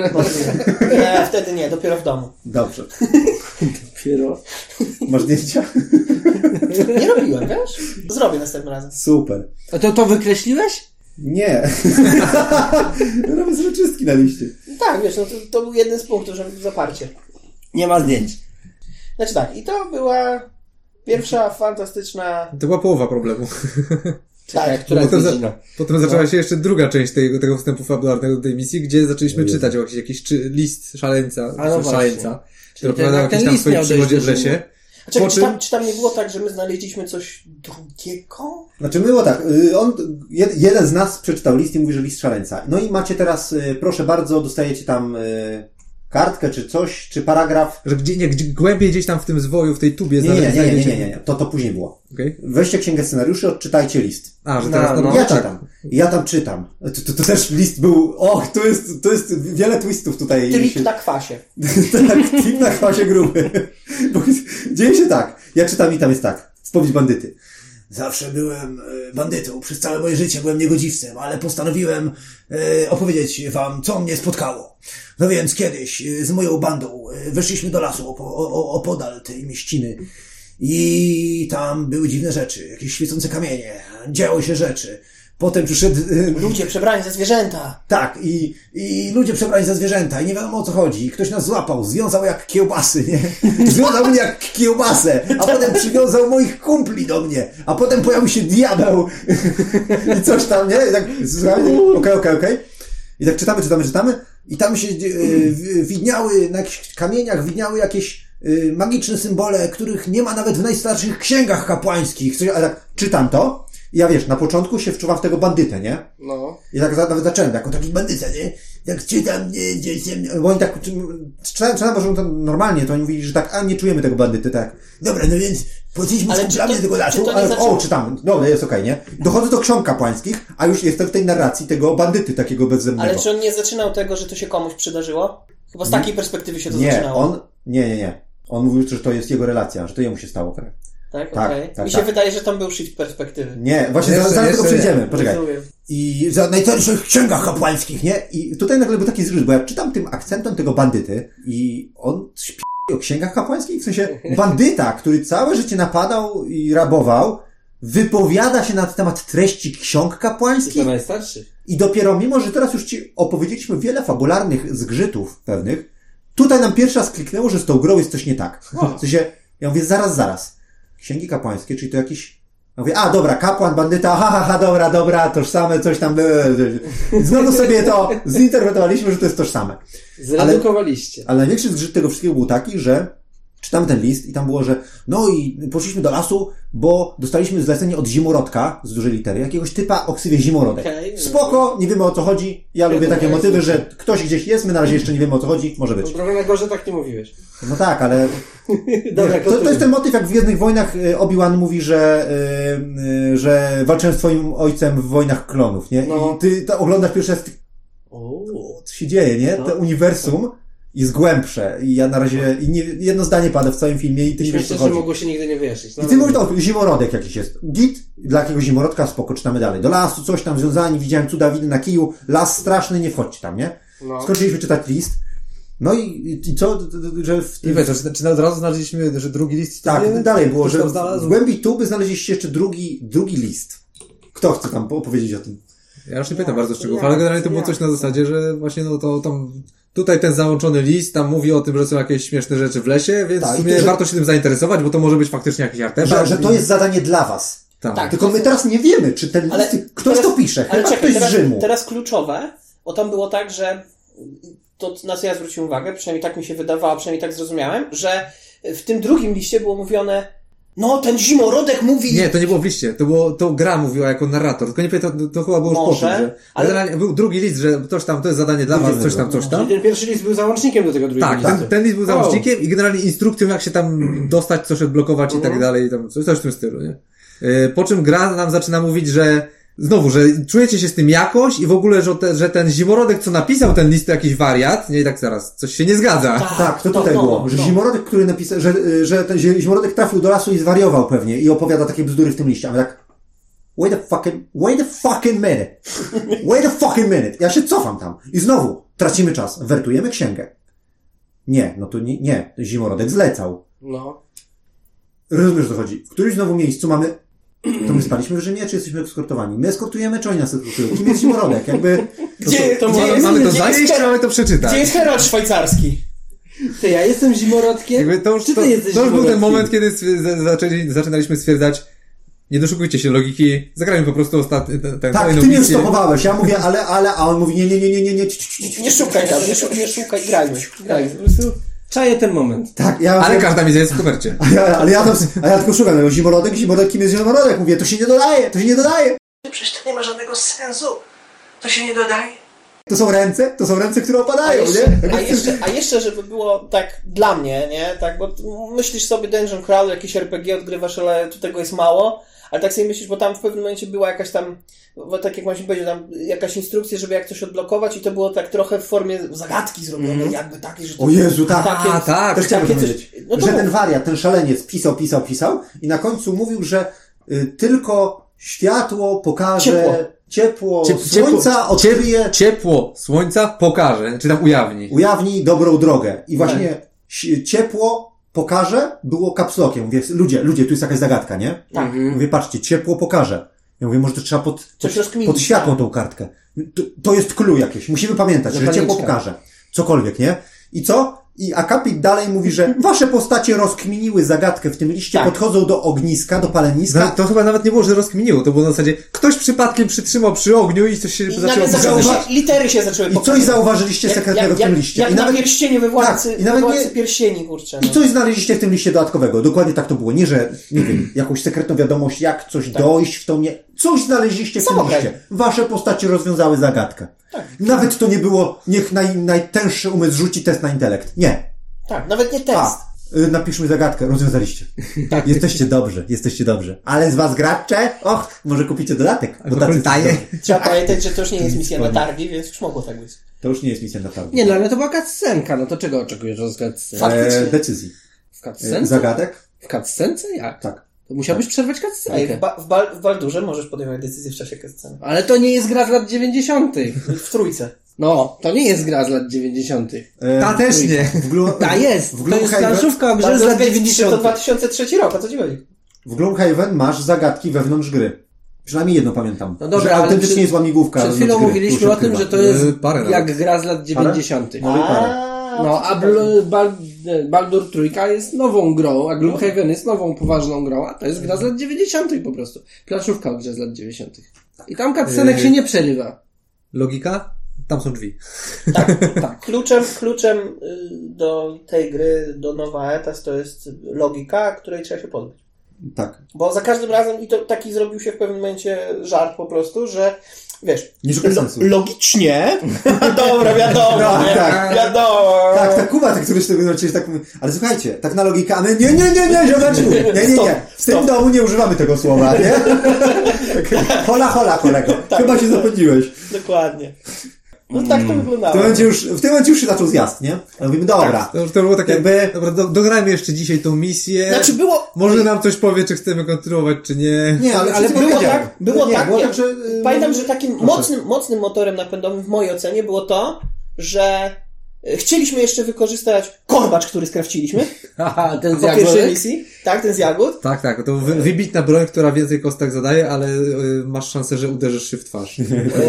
Nie, wtedy nie, dopiero w domu. Dobrze. Dopiero. Masz zdjęcia? Nie robiłem, wiesz? Zrobię następnym razem. Super. A to to wykreśliłeś? Nie. Robię sobie czystki na liście. Tak, wiesz, no to, to był jeden z punktów, że zaparcie. Nie ma zdjęć. Znaczy tak, i to była pierwsza fantastyczna... To była połowa problemu. Tak, która Potem, jest za, godzina? potem zaczęła się jeszcze druga część tego, tego wstępu fabularnego do tej misji, gdzie zaczęliśmy Jezu. czytać o jakiś, jakiś czy, list szaleńca, A no czy szaleńca, który ten- opowiadał o ten jakimś tam list swoim miał przygodzie dojść w do lesie. A czekaj, Po czy, tam, czym- czy tam nie było tak, że my znaleźliśmy coś drugiego? Znaczy było tak, y, on, jed, jeden z nas przeczytał list i mówi, że list szaleńca. No i macie teraz, y, proszę bardzo, dostajecie tam y, kartkę, czy coś, czy paragraf. Że gdzie, nie, gdzie, głębiej gdzieś tam w tym zwoju, w tej tubie Nie, nie, nie, nie, nie, znajdziecie- nie, nie, nie. To, to później było. Okej. Weźcie księgę scenariuszy, odczytajcie list. A, że No, teraz... no. Ja czytam. Ja tam czytam. To, to, to też list był, och, to jest, to jest wiele twistów tutaj. Trip się- na kwasie. tak, tip na kwasie gruby. Bo dzieje się tak. Ja czytam i tam jest tak. Spowiedź bandyty. Zawsze byłem e, bandytą. Przez całe moje życie byłem niegodziwcem, ale postanowiłem e, opowiedzieć wam, co mnie spotkało. No więc kiedyś e, z moją bandą e, weszliśmy do lasu opo, o, o, opodal tej mieściny i tam były dziwne rzeczy. Jakieś świecące kamienie. Działy się rzeczy. Potem przyszedł... E, Ludzie przebrani za zwierzęta. tak, i, i ludzie przebrani za zwierzęta i nie wiadomo o co chodzi. I ktoś nas złapał, związał jak kiełbasy, nie? Związał mnie jak kiełbasę, a potem przywiązał moich kumpli do mnie, a potem pojawił się diabeł i coś tam, nie? I tak, słuchajcie, okej, okej, okej. I tak czytamy, czytamy, czytamy i tam się e, w- widniały na jakichś kamieniach, widniały jakieś y, magiczne symbole, których nie ma nawet w najstarszych księgach kapłańskich. Coś, ale tak czytam to i ja wiesz, na początku się wczuwam w tego bandytę, nie? No. I tak za, nawet zacząłem, jako taki bandyta, nie? Jak czytam, nie, gdzieś się, bo oni tak, czytałem, czytałem, może to normalnie, to oni mówili, że tak, a nie czujemy tego bandyty, tak. Dobra, no więc poszliśmy z kumplami do tego lasu, ale, zaczęło... o, czytam, no, jest okej, okay, nie? Dochodzę do ksiąg kapłańskich, a już jestem w tej narracji tego bandyty takiego bezzębnego. Ale czy on nie zaczynał tego, że to się komuś przydarzyło? Chyba z takiej perspektywy się to nie, zaczynało. On, nie, nie, nie. On mówił, że to jest jego relacja, że to jemu się stało. Tak, tak, tak, okej. tak, Mi się tak. wydaje, że tam był shift perspektywy. Nie, właśnie Jeszcze- zaraz do tego jeszcze nie. przejdziemy, poczekaj. Rozumiem. I za najstarszych księgach kapłańskich, nie? I tutaj nagle był taki zryt, bo ja czytam tym akcentem tego bandyty i on śpi o księgach kapłańskich, w sensie bandyta, który całe życie napadał i rabował, wypowiada się na temat treści ksiąg I to kapłańskich najstarszy. i dopiero, mimo że teraz już ci opowiedzieliśmy wiele fabularnych zgrzytów pewnych, tutaj nam pierwszy raz kliknęło, że z tą grą jest coś nie tak. W sensie, ja mówię, zaraz, zaraz. Księgi kapłańskie, czyli to jakiś... Ja mówię, a dobra, kapłan, bandyta, ha, ha, ha, dobra, dobra, tożsame, coś tam... Znowu sobie to zinterpretowaliśmy, że to jest tożsame. Zredukowaliście. Ale największy zgrzyt tego wszystkiego był taki, że czytam ten list i tam było, że no i poszliśmy do lasu, bo dostaliśmy zlecenie od zimorodka, z dużej litery, jakiegoś typa o ksywie zimorodek. Okay. Spoko, nie wiemy o co chodzi. Ja lubię takie motywy, że ktoś gdzieś jest, my na razie jeszcze nie wiemy o co chodzi, może być. Trochę na gorze tak nie mówiłeś. No tak, ale Dobra, to, to jest ten motyw, jak w Gwiezdnych Wojnach y, Obi-Wan mówi, że, y, y, że walczyłem z twoim ojcem w Wojnach Klonów, nie? No. I ty to oglądasz pierwszy raz, ty, o, co się dzieje, nie? No. To uniwersum jest głębsze i ja na razie, i nie, jedno zdanie pada w całym filmie i ty nie wiesz, co Śmieszne, że chodzi. mogło się nigdy nie wyjaśnić. No, I ty mówisz, o, zimorodek jakiś jest. Git, dla jakiegoś zimorodka, spoko, czytamy dalej. Do lasu, coś tam związani, widziałem cuda widy na kiju, las straszny, nie wchodźcie tam, nie? No. Skończyliśmy czytać list. No i, i co, że w I wiesz, czy, czy od razu znaleźliśmy, że drugi list... Tak, nie? dalej było, Ktoś że tam w znalazł? głębi tuby znaleźliście jeszcze drugi, drugi list. Kto chce tam opowiedzieć o tym? Ja już nie pytam Ja, bardzo szczegółów, ja, ale generalnie to było ja. coś na zasadzie, że właśnie no to tam... Tutaj ten załączony list tam mówi o tym, że są jakieś śmieszne rzeczy w lesie, więc Tak, w i sumie to, że- warto się tym zainteresować, bo to może być faktycznie jakiś artefakt. Że, że to jest zadanie dla was. Tak. Tak. Tylko my teraz nie wiemy, czy ten Ale list, ktoś teraz- to pisze, Ale chyba czekaj, ktoś teraz, z Rzymu. teraz kluczowe, bo tam było tak, że to na co ja zwróciłem uwagę, przynajmniej tak mi się wydawało, przynajmniej tak zrozumiałem, że w tym drugim liście było mówione, no ten zimorodek mówi... Nie, to nie było w liście, to było, to gra mówiła jako narrator, tylko nie pamiętam, to, to chyba było już Może, po tym, że ale- generalnie był drugi list, że coś tam, to jest zadanie dla was, Drugi coś list tam, coś tam. Czyli ten pierwszy list był załącznikiem do tego drugiego Tak, listu. ten, ten list był załącznikiem i generalnie instrukcją, jak się tam dostać, coś odblokować i tak dalej, tam coś, coś w tym stylu, nie? Yy, Po czym gra nam zaczyna mówić, że znowu, że czujecie się z tym jakoś i w ogóle, że, te, że ten zimorodek, co napisał ten list, to jakiś wariat, nie? I tak zaraz, coś się nie zgadza. Tak, to no, tutaj no, było, że no. zimorodek, który napisał, że, że ten zi- zimorodek trafił do lasu i zwariował pewnie i opowiada takie bzdury w tym liście, a my tak wait a fucking, wait a fucking minute. Wait a fucking minute. Ja się cofam tam. I znowu tracimy czas. Wertujemy księgę. Nie, no to nie, nie. Zimorodek zlecał. No. Rozumiesz, o co chodzi. W którymś znowu miejscu mamy... To my spaliśmy w Rzymie, czy jesteśmy eskortowani? My eskortujemy, czy oni nas eskortują? Kim jest zimorodek? Jakby... Gdzie, to gdzie mamy- jest, Mamy to gdzie zanieść, jest, czy mamy to przeczytać? gdzie jest herod szwajcarski? Ty, ja jestem zimorodkiem? Jakby to już, Czy to, ty jesteś to już był ten zimorodkiem? moment, kiedy stwier- za- zaczęli, zaczynaliśmy stwierdzać, nie doszukujcie się logiki, zagrajmy po prostu ostatni, ten, ten Tak, kolejną ty mnie misję. stopowałeś. Ja mówię, ale, ale, a on mówi, nie, nie, nie, nie, nie, nie. ci, ci, ci, ci. Nie szukaj tam, nie szukaj, nie szukaj, grajmy. Tak, grajmy. po prostu czaję ten moment. Tak, ja Ale mówię, każda misja jest w kopercie. a ja, ale ja, to, a ja tylko szukam, no, zimorodek, zimorodek, kim jest zimorodek? Mówię, to się nie dodaje, to się nie dodaje. Przecież to nie ma żadnego sensu. To się nie dodaje. To są ręce, to są ręce, które A opadają, jeszcze, nie? a, jeszcze, a jeszcze, żeby było tak dla mnie, nie? Tak, bo t- myślisz sobie Dungeon Crawl, jakieś R P G odgrywasz, ale tu tego jest mało. Ale tak sobie myślisz, bo tam w pewnym momencie była jakaś tam, bo tak jak właśnie powiedział, tam jakaś instrukcja, żeby jak coś odblokować i to było tak trochę w formie zagadki zrobione, Mhm. jakby takie, że to O Jezu, tak. takie, A, tak. Też chciałem takie coś- powiedzieć, no to że mów. ten wariat, ten szaleniec pisał, pisał, pisał i na końcu mówił, że y, tylko światło pokaże, Ciepło. ciepło, Ciep- słońca ciepło- odkryje, ciep- Ciepło słońca pokaże, czy tam ujawni. ujawni dobrą drogę. I właśnie ś- ciepło pokaże było kapslokiem. Mówię, ludzie, ludzie, tu jest jakaś zagadka, nie? Tak. Mówię, patrzcie, ciepło pokaże. Ja mówię, może to trzeba pod, Coś pod, rozkminić, pod światło tak. tą kartkę. To, to jest clue jakieś. Musimy pamiętać, że Zapalniczka. ciepło pokaże. Cokolwiek, nie? I co? I akapit dalej mówi, że wasze postacie rozkminiły zagadkę w tym liście, Tak. podchodzą do ogniska, do paleniska. No, to chyba nawet nie było, że rozkminiło, to było na zasadzie ktoś przypadkiem przytrzymał przy ogniu i coś się I zaczęło nagle zaczęły się, pokazywać. litery się zaczęły I coś pokazywać. zauważyliście sekretnego w jak, tym liście. Jak I na nawet, pierścieniu we władcy, tak, i nawet we władcy nie- pierścieni, kurczę. I No. coś znaleźliście w tym liście dodatkowego. Dokładnie tak to było. Nie, że, nie wiem, jakąś sekretną wiadomość, jak coś dojść w tą nie... Coś znaleźliście w tym Samochód. liście. Wasze postacie rozwiązały zagadkę. Tak. Nawet to nie było, niech naj, najtęższy umysł rzuci test na intelekt. Nie. Tak, nawet nie test. A, y, napiszmy zagadkę, rozwiązaliście. Tak. Jesteście dobrzy, jesteście dobrzy. Ale z was gracze, och, może kupicie dodatek. Bo tacy daje. dobrzy. Trzeba pamiętać, że to już nie jest misja na Dokładnie. targi, więc już mogło tak być. To już nie jest misja na targu. Nie no, ale to była cutscenka, no to czego oczekujesz od cutscenki? Faktycznie. e, decyzji. W E, cutscence? zagadek? W cutscence? Jak? Tak. To musiałbyś przerwać Ej, cutscenkę. w, ba- w, Bal- w Baldurze możesz podejmować decyzje w czasie cutsceny. Ale to nie jest gra z lat dziewięćdziesiątych. W trójce. No, to nie jest gra z lat dziewięćdziesiątych. E, Ta też nie. W, Glu- Ta jest! w To jest Gloomhaven- planszówka o grze z Baldur's lat Gate trzy to dziewięćdziesiątych. dwa tysiące trzeci rok, o co ci chodzi? W Gloomhaven masz zagadki wewnątrz gry. Przynajmniej jedno pamiętam. No dobra, że ale autentycznie przed- jest łamigłówka. Przed wewnątrz chwilą gry. mówiliśmy Już o tym, odkrywa. że to jest Yy, parę nawet. jak gra z lat dziewięćdziesiątych. Może i parę. No, a Bl- Bal- Baldur Trójka jest nową grą, a Gloomhaven jest nową, poważną grą, a to jest gra z lat dziewięćdziesiątych po prostu. Planszówka o grze z lat dziewięćdziesiątych. I tam cutscenek Yy. się nie przerywa. Logika? Tam są drzwi. Tak, tak. Kluczem, kluczem y, do tej gry, do Nowa Etas to jest logika, której trzeba się pozbyć. Tak. Bo za każdym razem, i to taki zrobił się w pewnym momencie żart po prostu, że wiesz, Nie szukaj sensu. logicznie, dobra, wiadomo, No, nie? tak. wiadomo. Tak, tak, Kuba, tak któryś tego nauczyłeś, tak mówi, ale słuchajcie, tak na logikę, a my nie, nie, nie, nie, ziomeczku, nie, nie, Stop, nie, w tym stop. domu nie używamy tego słowa, nie? Tak, hola, hola, kolego, chyba się zapędziłeś. Dokładnie. No tak to W wyglądało. tym momencie już, w tym momencie już się zaczął zjazd, nie? A mówimy, dobra, To, to było takie, Jakby- dobra, do, dograjmy jeszcze dzisiaj tą misję. Znaczy było, Może nam coś powie, czy chcemy kontynuować, czy nie. nie, ale, ale wszystko było wiedziałem. tak, było nie, tak, było ja- tak, że... y, pamiętam, no, że takim proszę. mocnym, mocnym motorem napędowym w mojej ocenie było to, że e, chcieliśmy jeszcze wykorzystać korbacz, który skrafciliśmy Haha, ten po pierwszej zjagódek. misji. Tak, ten z jagód. Tak, tak, to wy, wybitna broń, która więcej kostek zadaje, ale y, masz szansę, że uderzysz się w twarz.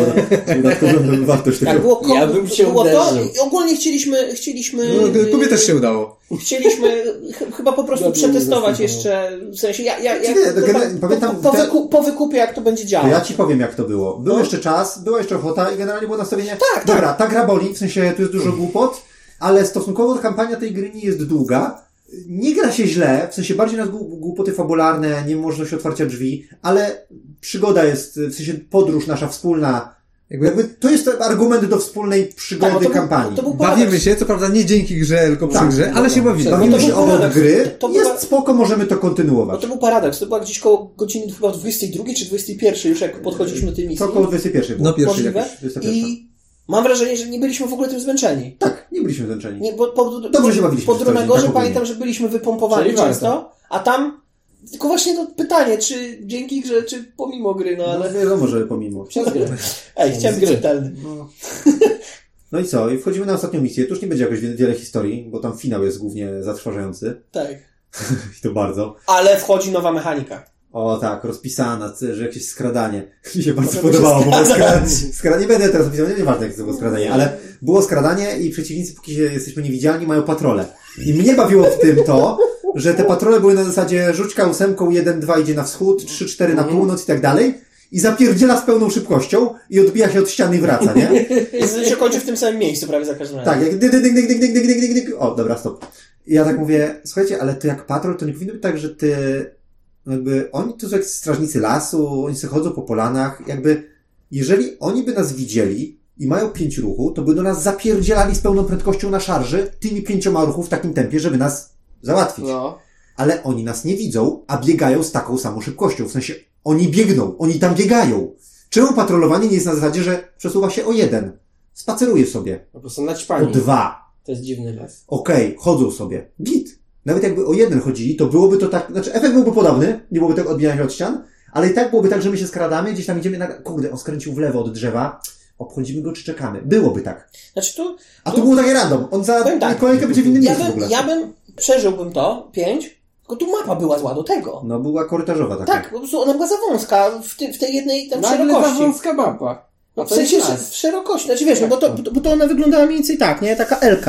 Dodatkową wartość tego. Tak, było, ko- Ja bym się było to uderzył. i ogólnie chcieliśmy, chcieliśmy, No, Kubie też się udało. chcieliśmy ch- chyba po prostu Dobrze, przetestować nie jeszcze, w sensie ja, ja, ja Nie, to po, generalnie pamiętam po, po, te- wyku, po wykupie jak to będzie To działać. ja ci powiem, jak to było. Był No. jeszcze czas, była jeszcze ochota i generalnie było nastawienie. Tak, Dobra, ta gra boli, w sensie tu jest dużo głupot, ale stosunkowo kampania tej gry nie jest długa. Nie gra się źle, w sensie bardziej nas gł- głupoty fabularne, niemożność otwarcia drzwi, ale przygoda jest, w sensie podróż nasza wspólna. Jakby Jakby to jest argument do wspólnej przygody Tak, bo to był- kampanii. to był bawimy paradoks. się, co prawda nie dzięki grze, tylko przy Tak, grze, ale się bawimy. Bawimy No to się był obok paradoks. gry, To- to jest była- spoko, możemy to No kontynuować. to był paradoks, to była gdzieś koło godziny chyba dwudziestej drugiej czy dwudziestej pierwszej już jak podchodziliśmy do tej misji. To około dwudziestej pierwszej było. No pierwszy Możliwe. jakoś. dwudziesta pierwsza. I mam wrażenie, że nie byliśmy w ogóle tym zmęczeni. Tak, nie byliśmy zmęczeni. Nie, bo, po, Dobrze się bawiliśmy po w Straży, Dromegorze tak ogólnie. pamiętam, że byliśmy wypompowani Czyli warto. często, a tam tylko właśnie to pytanie, czy dzięki grze, czy pomimo gry, no No ale... wiadomo, że pomimo. Przez grę. Ej, chciałem być czytelny. No. No i co? I wchodzimy na ostatnią misję. Tu już nie będzie jakoś wie- wiele historii, bo tam finał jest głównie zatrważający. Tak. I to bardzo. Ale wchodzi nowa mechanika. O tak, rozpisana, c- że jakieś skradanie. Mi się bardzo Możemy się podobało, bo było skradać. skradanie. Skra... Nie będę teraz opisał, nie nieważne jak to było skradanie, ale było skradanie i przeciwnicy, póki się jesteśmy niewidzialni, mają patrole. I mnie bawiło w tym to, że te patrole były na zasadzie rzućka ósemką, jeden, dwa idzie na wschód, trzy, cztery na północ i tak dalej. I zapierdziela z pełną szybkością i odbija się od ściany i wraca, nie? I się kończy w tym samym miejscu prawie za każdym razem. Tak, jak dyg, dyg, dyg, dyg, dyg, dyg, dyg, dyg, dyg. O, dobra, stop. I ja tak mówię, słuchajcie, ale to jak patrol, to nie powinno być tak, że ty, jakby, oni to są jak strażnicy lasu, oni sobie chodzą po polanach, jakby, jeżeli oni by nas widzieli i mają pięć ruchu, to by do nas zapierdzielali z pełną prędkością na szarży tymi pięcioma ruchów w takim tempie, żeby nas załatwić. No. Ale oni nas nie widzą, a biegają z taką samą szybkością. W sensie, oni biegną, oni tam biegają. Czemu patrolowanie nie jest na zasadzie, że przesuwa się o jeden? Spaceruje sobie. Po prostu O naćpani. dwa. To jest dziwny las. Okej, chodzą sobie. Git. Nawet jakby o jeden chodzili, to byłoby to tak, znaczy efekt byłby podobny, nie byłoby tego odbijania się od ścian, ale i tak byłoby tak, że my się skradamy, gdzieś tam idziemy na, kurde, on skręcił w lewo od drzewa, obchodzimy go czy czekamy. Byłoby tak. Znaczy tu... A tu to było takie random. On za Powiem tak, kolejkę będzie w innym ja miejscu w bym, ogóle. ja bym, przeżyłbym to, pięć, tylko tu mapa była zła do tego. No była korytarzowa taka. Tak, po prostu ona była za wąska w, ty, w tej jednej tam Nagle ta szerokości. wąska mapa. No, A w to sensie, jest że las. w szerokości. Znaczy wiesz, no bo to, bo to ona wyglądała mniej więcej tak, nie? Taka Elka.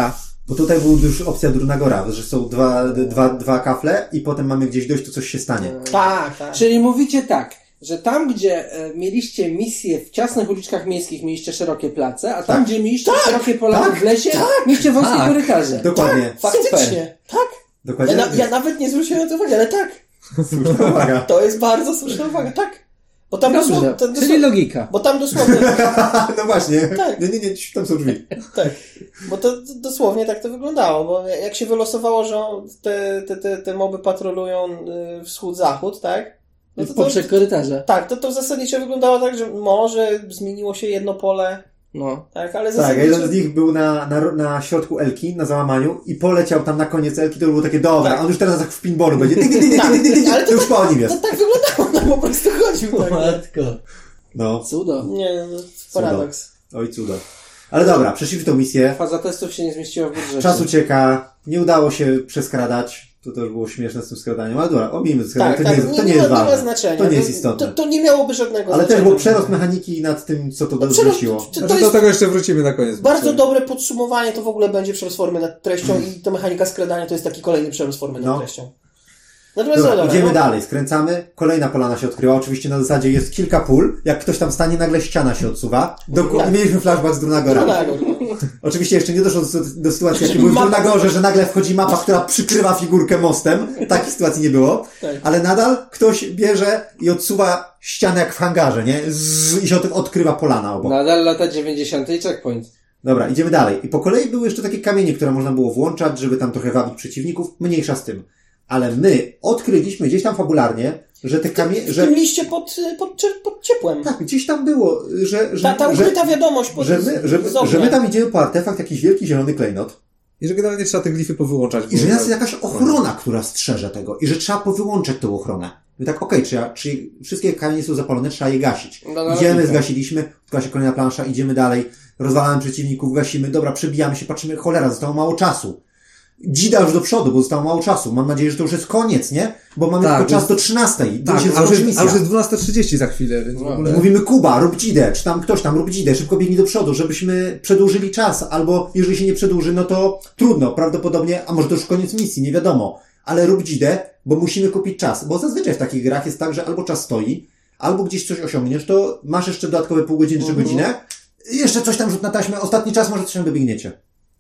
Bo tutaj była już opcja Drunagora, że są dwa, dwa, dwa kafle i potem mamy gdzieś dojść, to coś się stanie. Tak, tak. Czyli mówicie tak, że tam, gdzie e, mieliście misję w ciasnych uliczkach miejskich, mieliście szerokie place, a tam, Tak. gdzie mieliście szerokie polany tak, w lesie, mieliście wąskie tak. korytarze. Dokładnie. Faktycznie, tak. Ja, Dokładnie. na, ja nawet nie zwróciłem na to uwagi, ale tak. Słuszna uwaga. To jest bardzo słuszna uwaga, tak. Bo tam Dobrze, dosłownie, to, czyli logika. bo tam dosłownie, No właśnie. Tak. Nie, nie, nie, tam są drzwi. tak. Bo to dosłownie tak to wyglądało, bo jak się wylosowało, że te, te, te, te moby patrolują y, wschód-zachód, tak? No to, to, Poprzek korytarza. tak, to, to zasadniczo wyglądało tak, że może zmieniło się jedno pole, No. tak, ale Tak, a zasadniczo... jeden z nich był na, na, na środku Elki, na załamaniu i poleciał tam na koniec Elki, to było takie, dobra, Tak. on już teraz jak w pinballu będzie, tyk, tyk, tyk, Tak, tyk, tyk, tyk, ale to to już tak- po nim To jest. tak wyglądało, no po prostu chodził. Tak, no. Matko. No, Cudo. Nie, no, paradoks. oj cudo. Ale dobra, przeszliśmy tą misję, Faza testów się nie zmieściła w budżecie. czas ucieka, nie udało się przeskradać, to też było śmieszne z tym skradaniem, ale dobra, omijmy to skradanie, Tak, to, tak, nie jest, to nie nie, jest ma, nie ma ważne, znaczenia. to nie jest istotne. To, to nie miałoby żadnego Ale znaczenia. też był przerost mechaniki nad tym, co to No, przerost- donosiło. to, to Znaczy do jest tego jeszcze wrócimy na koniec. bardzo dobre podsumowanie, to w ogóle będzie przerost formy nad treścią i to mechanika skradania to jest taki kolejny przerost formy nad No. treścią. Natomiast Dobra, dobra, idziemy no, dalej, skręcamy, kolejna polana się odkryła, oczywiście na zasadzie jest kilka pól, jak ktoś tam stanie, nagle ściana się odsuwa. Dokładnie, mieliśmy flashback z Drunagora. Drunagor. Oczywiście jeszcze nie doszło do, do sytuacji, jakie były w Mapa- Drunagorze, że nagle wchodzi mapa, która przykrywa figurkę mostem. Takiej sytuacji nie było. Tak. Ale nadal ktoś bierze i odsuwa ścianę jak w hangarze, nie? Zzz, I się od, odkrywa polana obok. Nadal lata dziewięćdziesiąte i checkpoint. Dobra, idziemy dalej. I po kolei były jeszcze takie kamienie, które można było włączać, żeby tam trochę wabić przeciwników. Mniejsza z tym. Ale my odkryliśmy gdzieś tam fabularnie, że te kamienie, W że... tym liście pod, pod, pod ciepłem. Tak, gdzieś tam było, że... że Ta, ta że, ukryta wiadomość pod że, my, że, z ognia. że my tam idziemy po artefakt, jakiś wielki zielony klejnot. I że generalnie trzeba te glify powyłączać. I bo- że jest jakaś ochrona, która strzeże tego. I że trzeba powyłączać tą ochronę. I tak, okej, okay, czy, ja- czy wszystkie kamienie są zapalone, trzeba je gasić. No, no, Idziemy, logika. zgasiliśmy, odkryła się kolejna plansza, idziemy dalej, rozwalamy przeciwników, gasimy, dobra, przebijamy się, patrzymy, cholera, zostało mało czasu. Dzida już do przodu, bo zostało mało czasu. Mam nadzieję, że to już jest koniec, nie? Bo mamy Tak, tylko czas jest- do trzynastej. Tak, się a już, skończy jest, misja. a już jest dwunasta trzydzieści za chwilę, więc w No. ogóle... Mówimy Kuba, rób dzidę, czy tam ktoś tam rób dzidę, szybko biegnij do przodu, żebyśmy przedłużyli czas, albo jeżeli się nie przedłuży, no to trudno, prawdopodobnie, a może to już koniec misji, nie wiadomo, ale rób dzidę, bo musimy kupić czas, bo zazwyczaj w takich grach jest tak, że albo czas stoi, albo gdzieś coś osiągniesz, to masz jeszcze dodatkowe pół godziny czy godzinę, jeszcze coś tam rzut na taśmę, ostatni czas, może coś tam dobiegniecie.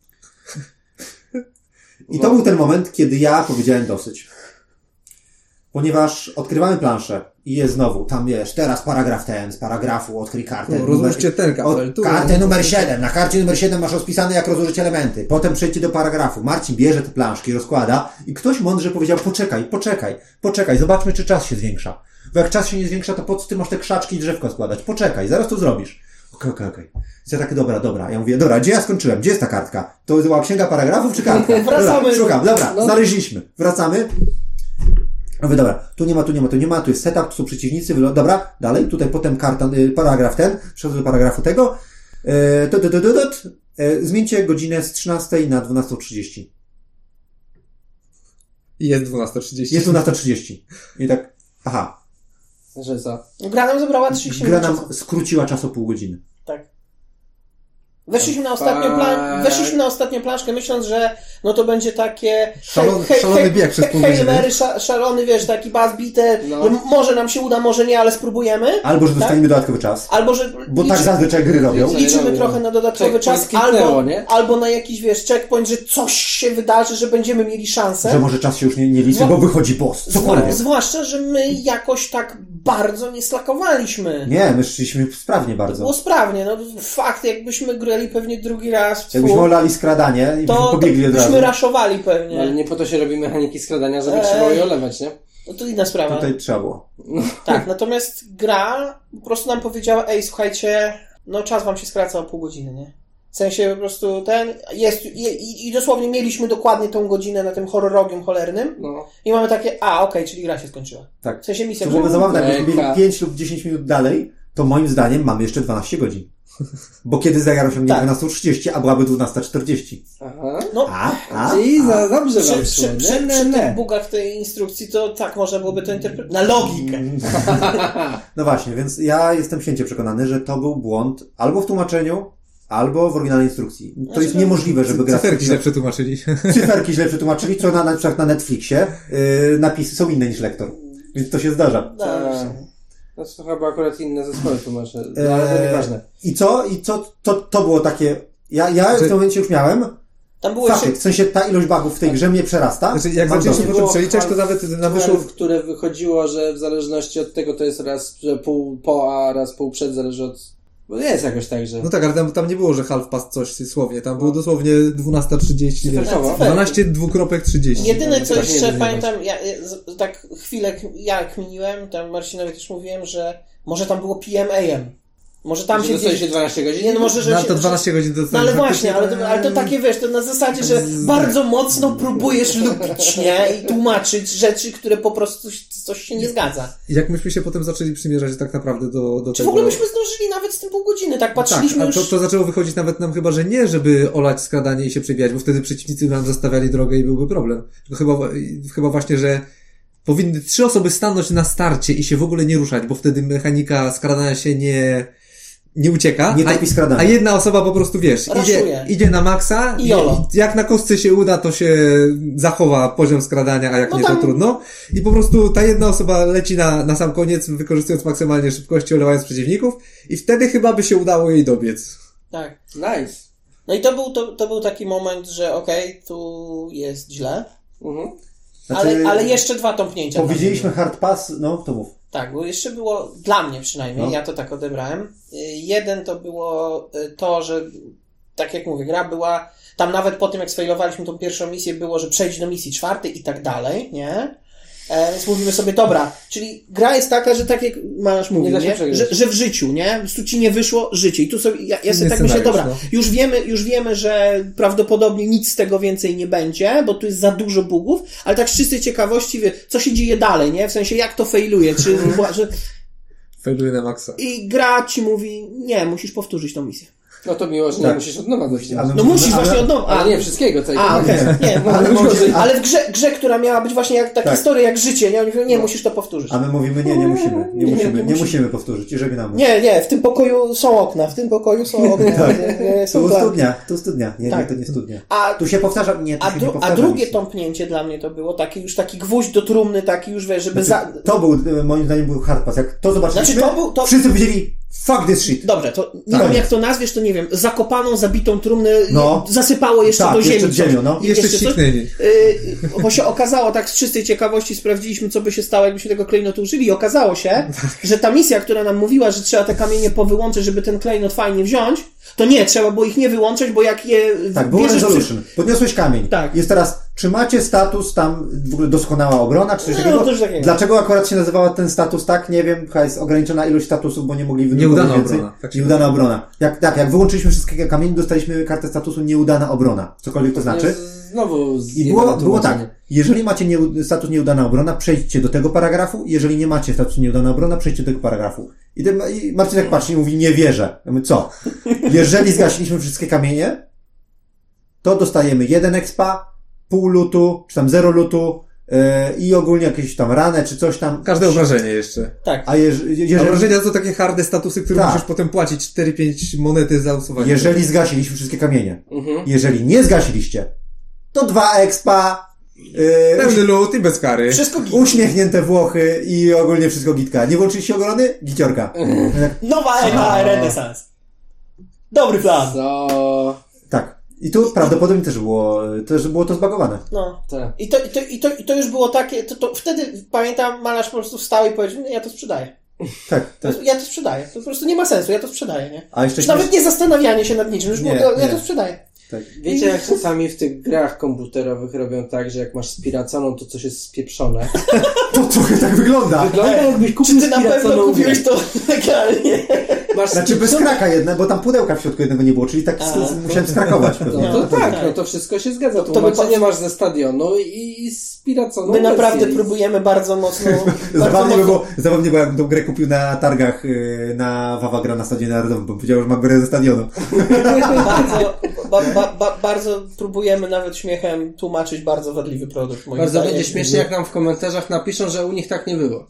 I to był ten moment, kiedy ja powiedziałem dosyć. Ponieważ odkrywamy planszę i jest znowu, tam wiesz, teraz paragraf ten, z paragrafu odkryj kartę. No, rozłóżcie ten kabel, Od, tu. kartę numer siedem. Na karcie numer siedem masz rozpisane, jak rozłożyć elementy. Potem przejdźcie do paragrafu. Marcin bierze te planszki, rozkłada i ktoś mądrze powiedział, poczekaj, poczekaj, poczekaj, zobaczmy, czy czas się zwiększa. Bo jak czas się nie zwiększa, to po co ty masz te krzaczki i drzewko składać? Poczekaj, zaraz to zrobisz. Okej, okej, okej. Więc ja tak, dobra, dobra. Ja mówię, dobra, gdzie ja skończyłem? Gdzie jest ta kartka? To była księga paragrafów czy kartka? Wracamy. Dobra, szukam, dobra, No. znaleźliśmy. Wracamy. A wy, dobra, tu nie ma, tu nie ma, tu nie ma, tu jest setup, tu są przeciwnicy, wylo- dobra, dalej, tutaj potem karta, y, paragraf ten, przechodzę do paragrafu tego, y, to, to, to, to, to, y, zmieńcie godzinę z trzynastej na dwunastą trzydzieści. I jest dwunasta trzydzieści. Jest dwunasta trzydzieści. I tak, aha, Że za. Gra nam zabrała trzydzieści gra minut nam czasu. skróciła czas o pół godziny. Tak. Weszliśmy na ostatnią plan... Weszliśmy na ostatnią planszkę, myśląc, że no to będzie takie... Szalony- szalony bieg przez pół Hail godziny. Mary, sza, szalony, wiesz, taki bas bite, No. że może nam się uda, może nie, ale spróbujemy. Albo, że Tak? dostaniemy dodatkowy czas. Albo, że Bo liczy, tak zazwyczaj gry robią. liczymy trochę na dodatkowy Checkpoint czas, skipnęło, albo, nie? albo na jakiś, wiesz, checkpoint, że coś się wydarzy, że będziemy mieli szansę. Że może czas się już nie, nie liczy, Zwa- bo wychodzi boss. Cokolwiek. Zwłaszcza, że my jakoś tak bardzo nie slakowaliśmy. Nie, my szliśmy sprawnie Było bardzo. sprawnie, no fakt, jakbyśmy grali pewnie drugi raz w Jakbyśmy tfu, olali skradanie i to, to pobiegli od razu. byśmy raszowali No, pewnie. ale nie po to się robi mechaniki skradania, żeby Eee. trzeba je olewać, nie? No to inna sprawa. Tutaj trzeba było. Tak, natomiast gra po prostu nam powiedziała, ej, słuchajcie, no czas wam się skraca o pół godziny, nie? W sensie po prostu ten, jest, i, i dosłownie mieliśmy dokładnie tą godzinę na tym horrorogiem cholernym No. i mamy takie, a okej, czyli gra się skończyła. Tak. W sensie misja. To byłoby zabawne, jakbyśmy Ejka. mieli pięć lub dziesięć minut dalej, to moim zdaniem mamy jeszcze dwanaście godzin. Bo kiedy zegar osiągnie Tak. dwunasta trzydzieści, a byłaby dwunasta czterdzieści. Aha. No, A, a, I a. za dobrze przy, wam przy, szło. przy, Nie, przy nie, tych nie. bugach tej instrukcji to tak można byłoby to interpretować. Na logikę. No właśnie, więc ja jestem święcie przekonany, że to był błąd albo w tłumaczeniu, albo w oryginalnej instrukcji. To Znaczy, jest no, niemożliwe, żeby gra... Cyferki źle przetłumaczyli. Cyferki źle przetłumaczyli, co na, na przykład na Netflixie yy, napisy są inne niż lektor. Więc to się zdarza. Tak. No to chyba akurat inne zespoły tłumaczę, no, ale to Eee, nieważne. I co? I co? To, to było takie... Ja, ja w tym momencie już miałem... Tam było Faktyk, jeszcze... w sensie ta ilość bugów w tej grze mnie przerasta. Znaczy, jak Mam zaczęliśmy dosyć. potem przeliczać, to nawet na wyszło... W które wychodziło, że w zależności od tego to jest raz że pół po, a raz pół przed, zależy od... Bo jest jakoś tak, że... No tak, ale tam, tam nie było, że half past coś słownie. Tam było dosłownie dwanaście trzydzieści. Cyfrowo. dwanaście dwukropek trzydzieści. Jedyne co Tak, jeszcze nie, nie pamiętam, ja, ja, z- tak chwilę k- ja kminiłem, tam Marcinowi też mówiłem, że może tam było P M A M. Może tam Że się dostajesz gdzieś... się dwanaście godzin? Nie, no może, że Na się, to dwanaście godzin to No ale właśnie, ale to, ale to takie, wiesz, to na zasadzie, że bardzo mocno próbujesz lubić, nie? I tłumaczyć rzeczy, które po prostu coś się nie zgadza. Jak myśmy się potem zaczęli przymierzać tak naprawdę do, do Czy tego... w ogóle byśmy zdążyli nawet z tym pół godziny, tak Tak, patrzyliśmy a już... to, to zaczęło wychodzić nawet nam chyba, że nie, żeby olać skradanie i się przebijać, bo wtedy przeciwnicy nam zastawiali drogę i byłby problem. Tylko chyba, chyba właśnie, że powinny trzy osoby stanąć na starcie i się w ogóle nie ruszać, bo wtedy mechanika skradania się nie, nie ucieka. Nie topi a, skradania. a jedna osoba po prostu, wiesz, idzie, Raszuje. idzie na maksa I jolo. jak na kostce się uda, to się zachowa poziom skradania, a jak No nie, tam- to trudno. I po prostu ta jedna osoba leci na, na sam koniec, wykorzystując maksymalnie szybkości, olewając przeciwników i wtedy chyba by się udało jej dobiec. Tak. Nice. No i to był, to, to był taki moment, że okej, tu jest źle, Mhm. Znaczy, ale, ale jeszcze dwa tąpnięcia. Powiedzieliśmy hard pass, no to mów. Tak, bo jeszcze było, dla mnie przynajmniej, No. ja to tak odebrałem. Y, Jeden to było y, to, że tak jak mówię, gra była, tam nawet po tym jak sfailowaliśmy tą pierwszą misję, było, że przejdź do misji czwartej i tak dalej, nie? E, więc mówimy sobie, dobra, czyli gra jest taka, że tak jak Masz mówił, da się nie? przegrać. Że, że w życiu, nie? Po prostu ci nie wyszło życie. I tu sobie, ja, ja sobie Inny tak myślę, scenariusz, dobra, no. już wiemy, już wiemy, że prawdopodobnie nic z tego więcej nie będzie, bo tu jest za dużo bugów, ale tak z czystej ciekawości, wie, co się dzieje dalej, nie? W sensie, jak to failuje, czy, że, Failuje na maksa. i gra ci mówi, nie, musisz powtórzyć tą misję. No to miło, że nie Tak. musisz od nowa dojść. Ale- No musisz ale- właśnie od nowa. Ale nie wszystkiego, co A, okej, nie, Ale ale, może- ale w grze, grze, która miała być właśnie jak taka Tak. historia, jak życie, nie? Oni mówią, nie, musisz to powtórzyć. A my mówimy, nie, nie musimy. Nie, Nie, musimy, nie nie musimy. musimy powtórzyć i żegnamy. Nie, nie, w tym pokoju są okna, w tym pokoju są okna, nie, nie, są Tu klamki. studnia, tu studnia. Nie, Tak. nie, to nie studnia. A, Tu się powtarza, nie, tu a, się dru, nie a powtarza drugie misji. tąpnięcie dla mnie to było taki już taki gwóźdź do trumny, taki już, wiesz, żeby za... To był, e, moim zdaniem, był hard pass. Jak to zobaczyliśmy, Znaczy, to był- to- wszyscy powiedzieli, fuck this shit. Dobrze, to nie Tak. wiem jak to nazwiesz, to nie wiem, zakopaną, zabitą trumnę No. zasypało jeszcze Tak, do ziemi. jeszcze ziemią, coś. no. I I jeszcze coś. ściknęli. Yy, bo się okazało, tak z czystej ciekawości sprawdziliśmy, co by się stało, jakbyśmy tego klejnotu użyli i okazało się, że ta misja, która nam mówiła, że trzeba te kamienie powyłączyć, żeby ten klejnot fajnie wziąć, to nie, trzeba było ich nie wyłączać, bo jak je Tak, było bierzesz resolution. Podniosłeś kamień. Tak. Jest teraz, czy macie status tam w ogóle doskonała obrona, czy coś No, takiego? coś takiego. Dlaczego akurat się nazywała ten status tak? Nie wiem, chyba jest ograniczona ilość statusów, bo nie mogli wydobyć Nieudana więcej. obrona, tak się Nieudana nazywa. obrona. Jak, tak, jak wyłączyliśmy wszystkie kamienie, dostaliśmy kartę statusu nieudana obrona. Cokolwiek to znaczy. Znowu z I było, było tak, jeżeli macie nie, status nieudana obrona, przejdźcie do tego paragrafu, jeżeli nie macie statusu nieudana obrona, przejdźcie do tego paragrafu. I, ten, i Marcin tak patrzy i mówi, nie wierzę. Ja mówię, co? Jeżeli zgasiliśmy wszystkie kamienie, to dostajemy jeden expa, pół lutu, czy tam zero lutu yy, i ogólnie jakieś tam ranę, czy coś tam. Każde obrażenie jeszcze. Tak. A jeż, jeżeli, Obrażenia to takie harde statusy, które Tak. musisz potem płacić cztery pięć monety za usuwanie. jeżeli zgasiliśmy wszystkie kamienie, Mhm. jeżeli nie zgasiliście, to dwa expa, yy, Pełny lód i bez kary. Wszystko git. uśmiechnięte Włochy i ogólnie wszystko gitka. Nie włączyliście obrony? Giciorka. Nowa era, renesans. Dobry plan. Co? Tak. I tu prawdopodobnie też było, też było to zbagowane. No. Tak. I to, i to, i to, i to już było takie, to, to wtedy pamiętam, malarz po prostu wstał i powiedział, nie, ja to sprzedaję. Tak, tak. Ja to sprzedaję. To po prostu nie ma sensu, ja to sprzedaję, nie? A jeszcze Już nawet nie zastanawianie się nad niczym, już Nie, było, ja nie. to sprzedaję. Tak. Wiecie, jak czasami w tych grach komputerowych robią tak, że jak masz spiraconą, to coś jest spieprzone. To trochę tak wygląda. Wygląda jakbyś Czy kupił ty na pewno spiraconą kupiłeś grę. to legalnie? Masz Znaczy bez spieprzoną- kraka jedna, bo tam pudełka w środku jednego nie było, czyli tak A, sk- musiałem skrakować pewnie. No to No, tak, tak. no to wszystko się zgadza. To Tłumaczenie by- masz ze stadionu i, i spiraconą My naprawdę wersję. próbujemy bardzo mocno... bardzo Zabawnie by mocno było, zabawnie było, jakbym tą grę kupił na targach yy, na Wawa gra na Stadionie Narodowym, bo powiedział, że ma grę ze stadionu. bardzo, ba, ba, ba, bardzo próbujemy nawet śmiechem tłumaczyć bardzo wadliwy produkt. Moim Bardzo zdaniem. będzie śmiesznie, jak nam w komentarzach napiszą, że u nich tak nie było.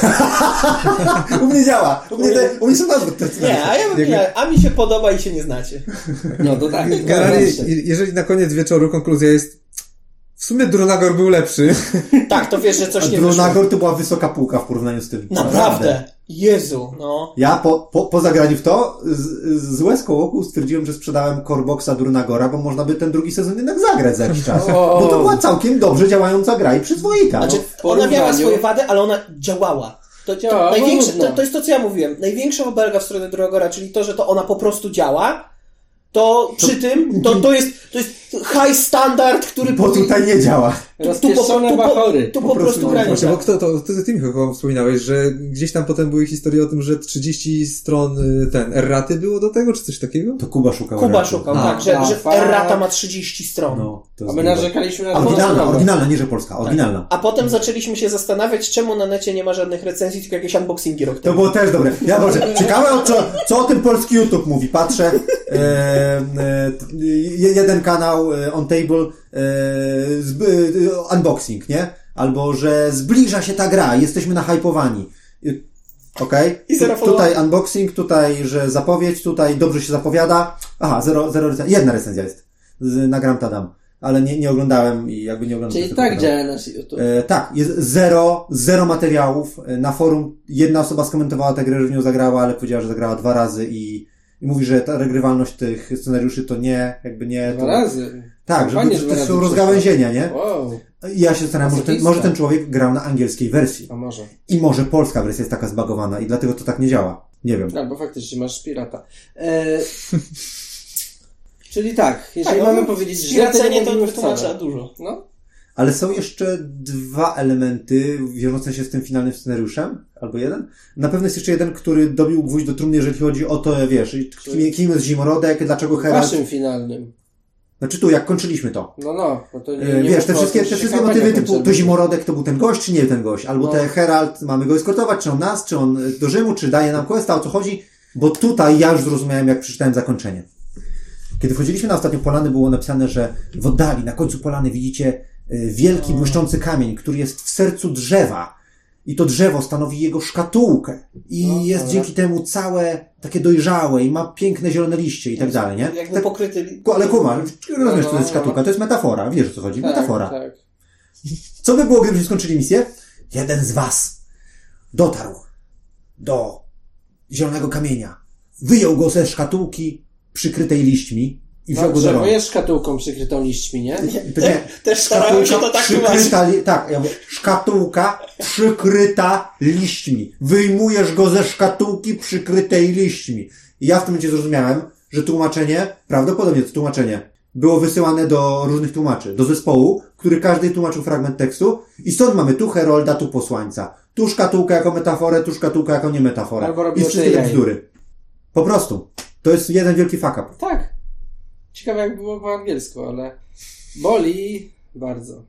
U mnie działa. U mnie, te, u mnie są nazwy. Nie, a ja bym nie, a mi się podoba i się nie znacie. No to tak. Generalnie, jeżeli na koniec wieczoru konkluzja jest w sumie Drunagor był lepszy. Tak, to wiesz, że coś A nie wyszło. Drunagor to była wysoka półka w porównaniu z tym. Naprawdę. Jezu, no. Ja po, po, po zagraniu w to z, z łezką wokół stwierdziłem, że sprzedałem Coreboxa Drunagora, bo można by ten drugi sezon jednak zagrać za jakiś czas. O. Bo to była całkiem dobrze działająca gra i przyzwoita. Znaczy, no. ona miała porównaniu- swoje wady, ale ona działała. To, to, Działała, największe, no. to, to jest to, co ja mówiłem. Największa obelga w stronę Drunagora, czyli to, że to ona po prostu działa, to przy tym, to, to jest, to jest high standard, który... Bo tutaj nie działa. Rozpieszczone bachory. Tu po prostu gra nie Właśnie, działa. bo kto to, to ty mi chyba wspominałeś, że gdzieś tam potem były historie o tym, że trzydzieści stron y, ten erraty było do tego, czy coś takiego? To Kuba szukał. Kuba raczej. szukał, A, tak, że, a, że fakt. errata ma trzydzieści stron. No, to A jest my dobre. narzekaliśmy na Oryginalna, dwunastu. oryginalna, nie że polska, oryginalna. A potem zaczęliśmy się zastanawiać, czemu na necie nie ma żadnych recenzji, tylko jakieś unboxingi rok To temu. było też dobre. Ja może, ciekawe o co, co o tym polski YouTube mówi. Patrzę, e, e, jeden kanał e, On Table, e, zb, e, unboxing, nie? Albo, że zbliża się ta gra, jesteśmy nahypowani. Okej? Okay? I zero Tu, tutaj unboxing, tutaj, że zapowiedź, tutaj dobrze się zapowiada. Aha, zero, zero recenzji. Jedna recenzja jest. Z, nagram Tadam. Ale nie, nie oglądałem i jakby nie oglądałem. Czyli tak działa nasz YouTube. E, tak, jest zero, zero materiałów. E, Na forum jedna osoba skomentowała tę grę, że w nią zagrała, ale powiedziała, że zagrała dwa razy i, i mówi, że ta regrywalność tych scenariuszy to nie, jakby nie... Dwa To, razy. tak, że Fajnie, to, że to dwa są razy rozgałęzienia, nie? Wow. I ja się zastanawiam, może ten, Masochista. może ten człowiek grał na angielskiej wersji. A może. I może polska wersja jest taka zbagowana i dlatego to tak nie działa. Nie wiem. Albo faktycznie masz pirata. E... Czyli tak, jeżeli Tak, mamy no, powiedzieć źle, to nie Śmiercenie to mówimy wytłumacza wcale. dużo. No. Ale są jeszcze dwa elementy wiążące się z tym finalnym scenariuszem, albo jeden. Na pewno jest jeszcze jeden, który dobił gwóźdź do trumny, jeżeli chodzi o to, wiesz, kim, kim jest Zimorodek, dlaczego Herald... Waszym finalnym. Znaczy tu, jak kończyliśmy to. No, no. Bo to nie, E, nie Wiesz, te było wszystkie, to, te że wszystkie kampania motywy typu, kończyła. to Zimorodek to był ten gość, czy nie ten gość? Albo No. te Herald, mamy go eskortować, czy on nas, czy on do Rzymu, czy daje nam questa, o co chodzi? Bo tutaj ja już zrozumiałem, jak przeczytałem zakończenie. Kiedy wchodziliśmy na ostatnią polanę, było napisane, że w oddali, na końcu polany widzicie y, wielki, błyszczący kamień, który jest w sercu drzewa. I to drzewo stanowi jego szkatułkę. I No, jest dobra. dzięki temu całe takie dojrzałe i ma piękne zielone liście i tak dalej, nie? Jakby Tak, pokryty... ale kuma, rozumiesz, No, co to jest szkatułka? To jest metafora, wiesz o co chodzi? Tak, Metafora. tak. Co by było, gdybyśmy skończyli misję? Jeden z was dotarł do zielonego kamienia, wyjął go ze szkatułki przykrytej liśćmi i wziął No, go do drzewo rąk. jest szkatułką przykrytą liśćmi, nie? To nie, Też starałem się to tak tłumaczyć. przykryta, li- tak, ja mówię, szkatułka przykryta liśćmi. Wyjmujesz go ze szkatułki przykrytej liśćmi. I ja w tym momencie zrozumiałem, że tłumaczenie, prawdopodobnie to tłumaczenie, było wysyłane do różnych tłumaczy, do zespołu, który każdy tłumaczył fragment tekstu i stąd mamy tu Herolda, tu posłańca. Tu szkatułkę jako metaforę, tu szkatułkę jako nie metaforę. Albo I robią wszystkie te te jaj. bzdury. Po prostu. To jest jeden wielki fuck up. Tak. Ciekawe jak było po angielsku, ale boli bardzo.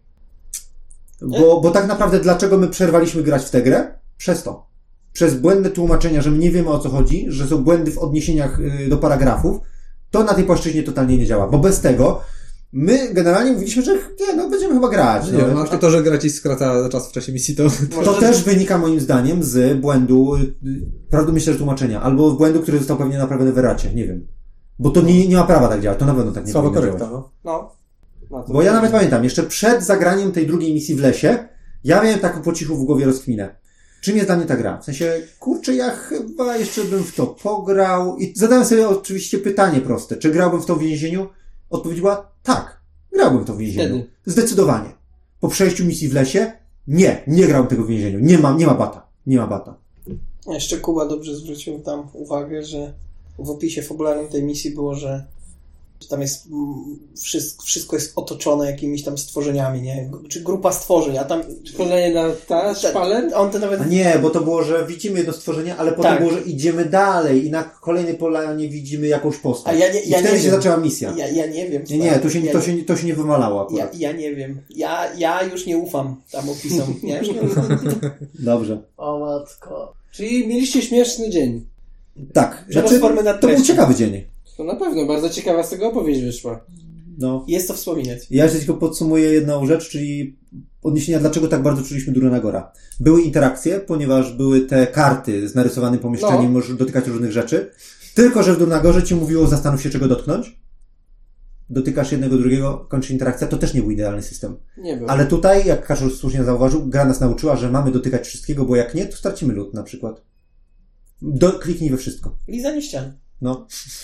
Bo, bo tak naprawdę dlaczego my przerwaliśmy grać w tę grę? Przez to. Przez błędne tłumaczenia, że my nie wiemy o co chodzi, że są błędy w odniesieniach y, do paragrafów, to na tej płaszczyźnie totalnie nie działa. Bo bez tego my generalnie mówiliśmy, że nie, no będziemy chyba grać. Nie, No. no, a to, że gra ci skraca czas w czasie misji, to... To też wynika moim zdaniem z błędu, y, prawdę myślę, że tłumaczenia, albo błędu, który został pewnie naprawiony w eracie, nie wiem. Bo to nie, nie ma prawa tak działać, to na pewno tak nie Słaba powinno korekta, działać. no. No. no to Bo ja nawet pamiętam, jeszcze przed zagraniem tej drugiej misji w lesie, ja miałem taką po cichu w głowie rozkminę. Czym jest dla mnie ta gra? W sensie, kurczę, ja chyba jeszcze bym w to pograł. I zadałem sobie oczywiście pytanie proste. Czy grałbym w to w więzieniu? Odpowiedź była tak. Grałbym w to w więzieniu. Wtedy. Zdecydowanie. Po przejściu misji w lesie? Nie. Nie grałem tego w więzieniu. Nie ma, nie ma bata. Nie ma bata. Jeszcze Kuba dobrze zwrócił tam uwagę, że w opisie fabularnym tej misji było, że że tam jest mm, wszystko, wszystko jest otoczone jakimiś tam stworzeniami, nie? Czy grupa stworzeń, a tam... Kolejna ta szpaler? On to nawet... A nie, bo to było, że widzimy jedno stworzenie, ale potem Tak. było, że idziemy dalej i na kolejnej polanie widzimy jakąś postać. A ja nie- ja I wtedy nie się wiem. zaczęła misja. Ja, ja nie wiem. Nie, nie, to się, ja, to się, to się nie wymalało ja, akurat. ja nie wiem. Ja, ja już nie ufam tam opisom. Ja już nie ufam. Dobrze. O matko. Czyli mieliście śmieszny dzień. Tak. Przerost formy na to był treści. ciekawy dzień. To na pewno, bardzo ciekawa z tego opowieść wyszła. No. Jest co wspominać. Ja jeszcze tylko podsumuję jedną rzecz, czyli odniesienia, dlaczego tak bardzo czuliśmy Drunagora. Były interakcje, ponieważ były te karty z narysowanym pomieszczeniem, No. możesz dotykać różnych rzeczy. Tylko że w Drunagorze ci mówiło, zastanów się czego dotknąć. Dotykasz jednego, drugiego, kończy interakcja. To też nie był idealny system. Nie był. Ale tutaj, jak Kaszor słusznie zauważył, gra nas nauczyła, że mamy dotykać wszystkiego, bo jak nie, to stracimy lód na przykład. Do, kliknij we wszystko. Lizanie ścian. No.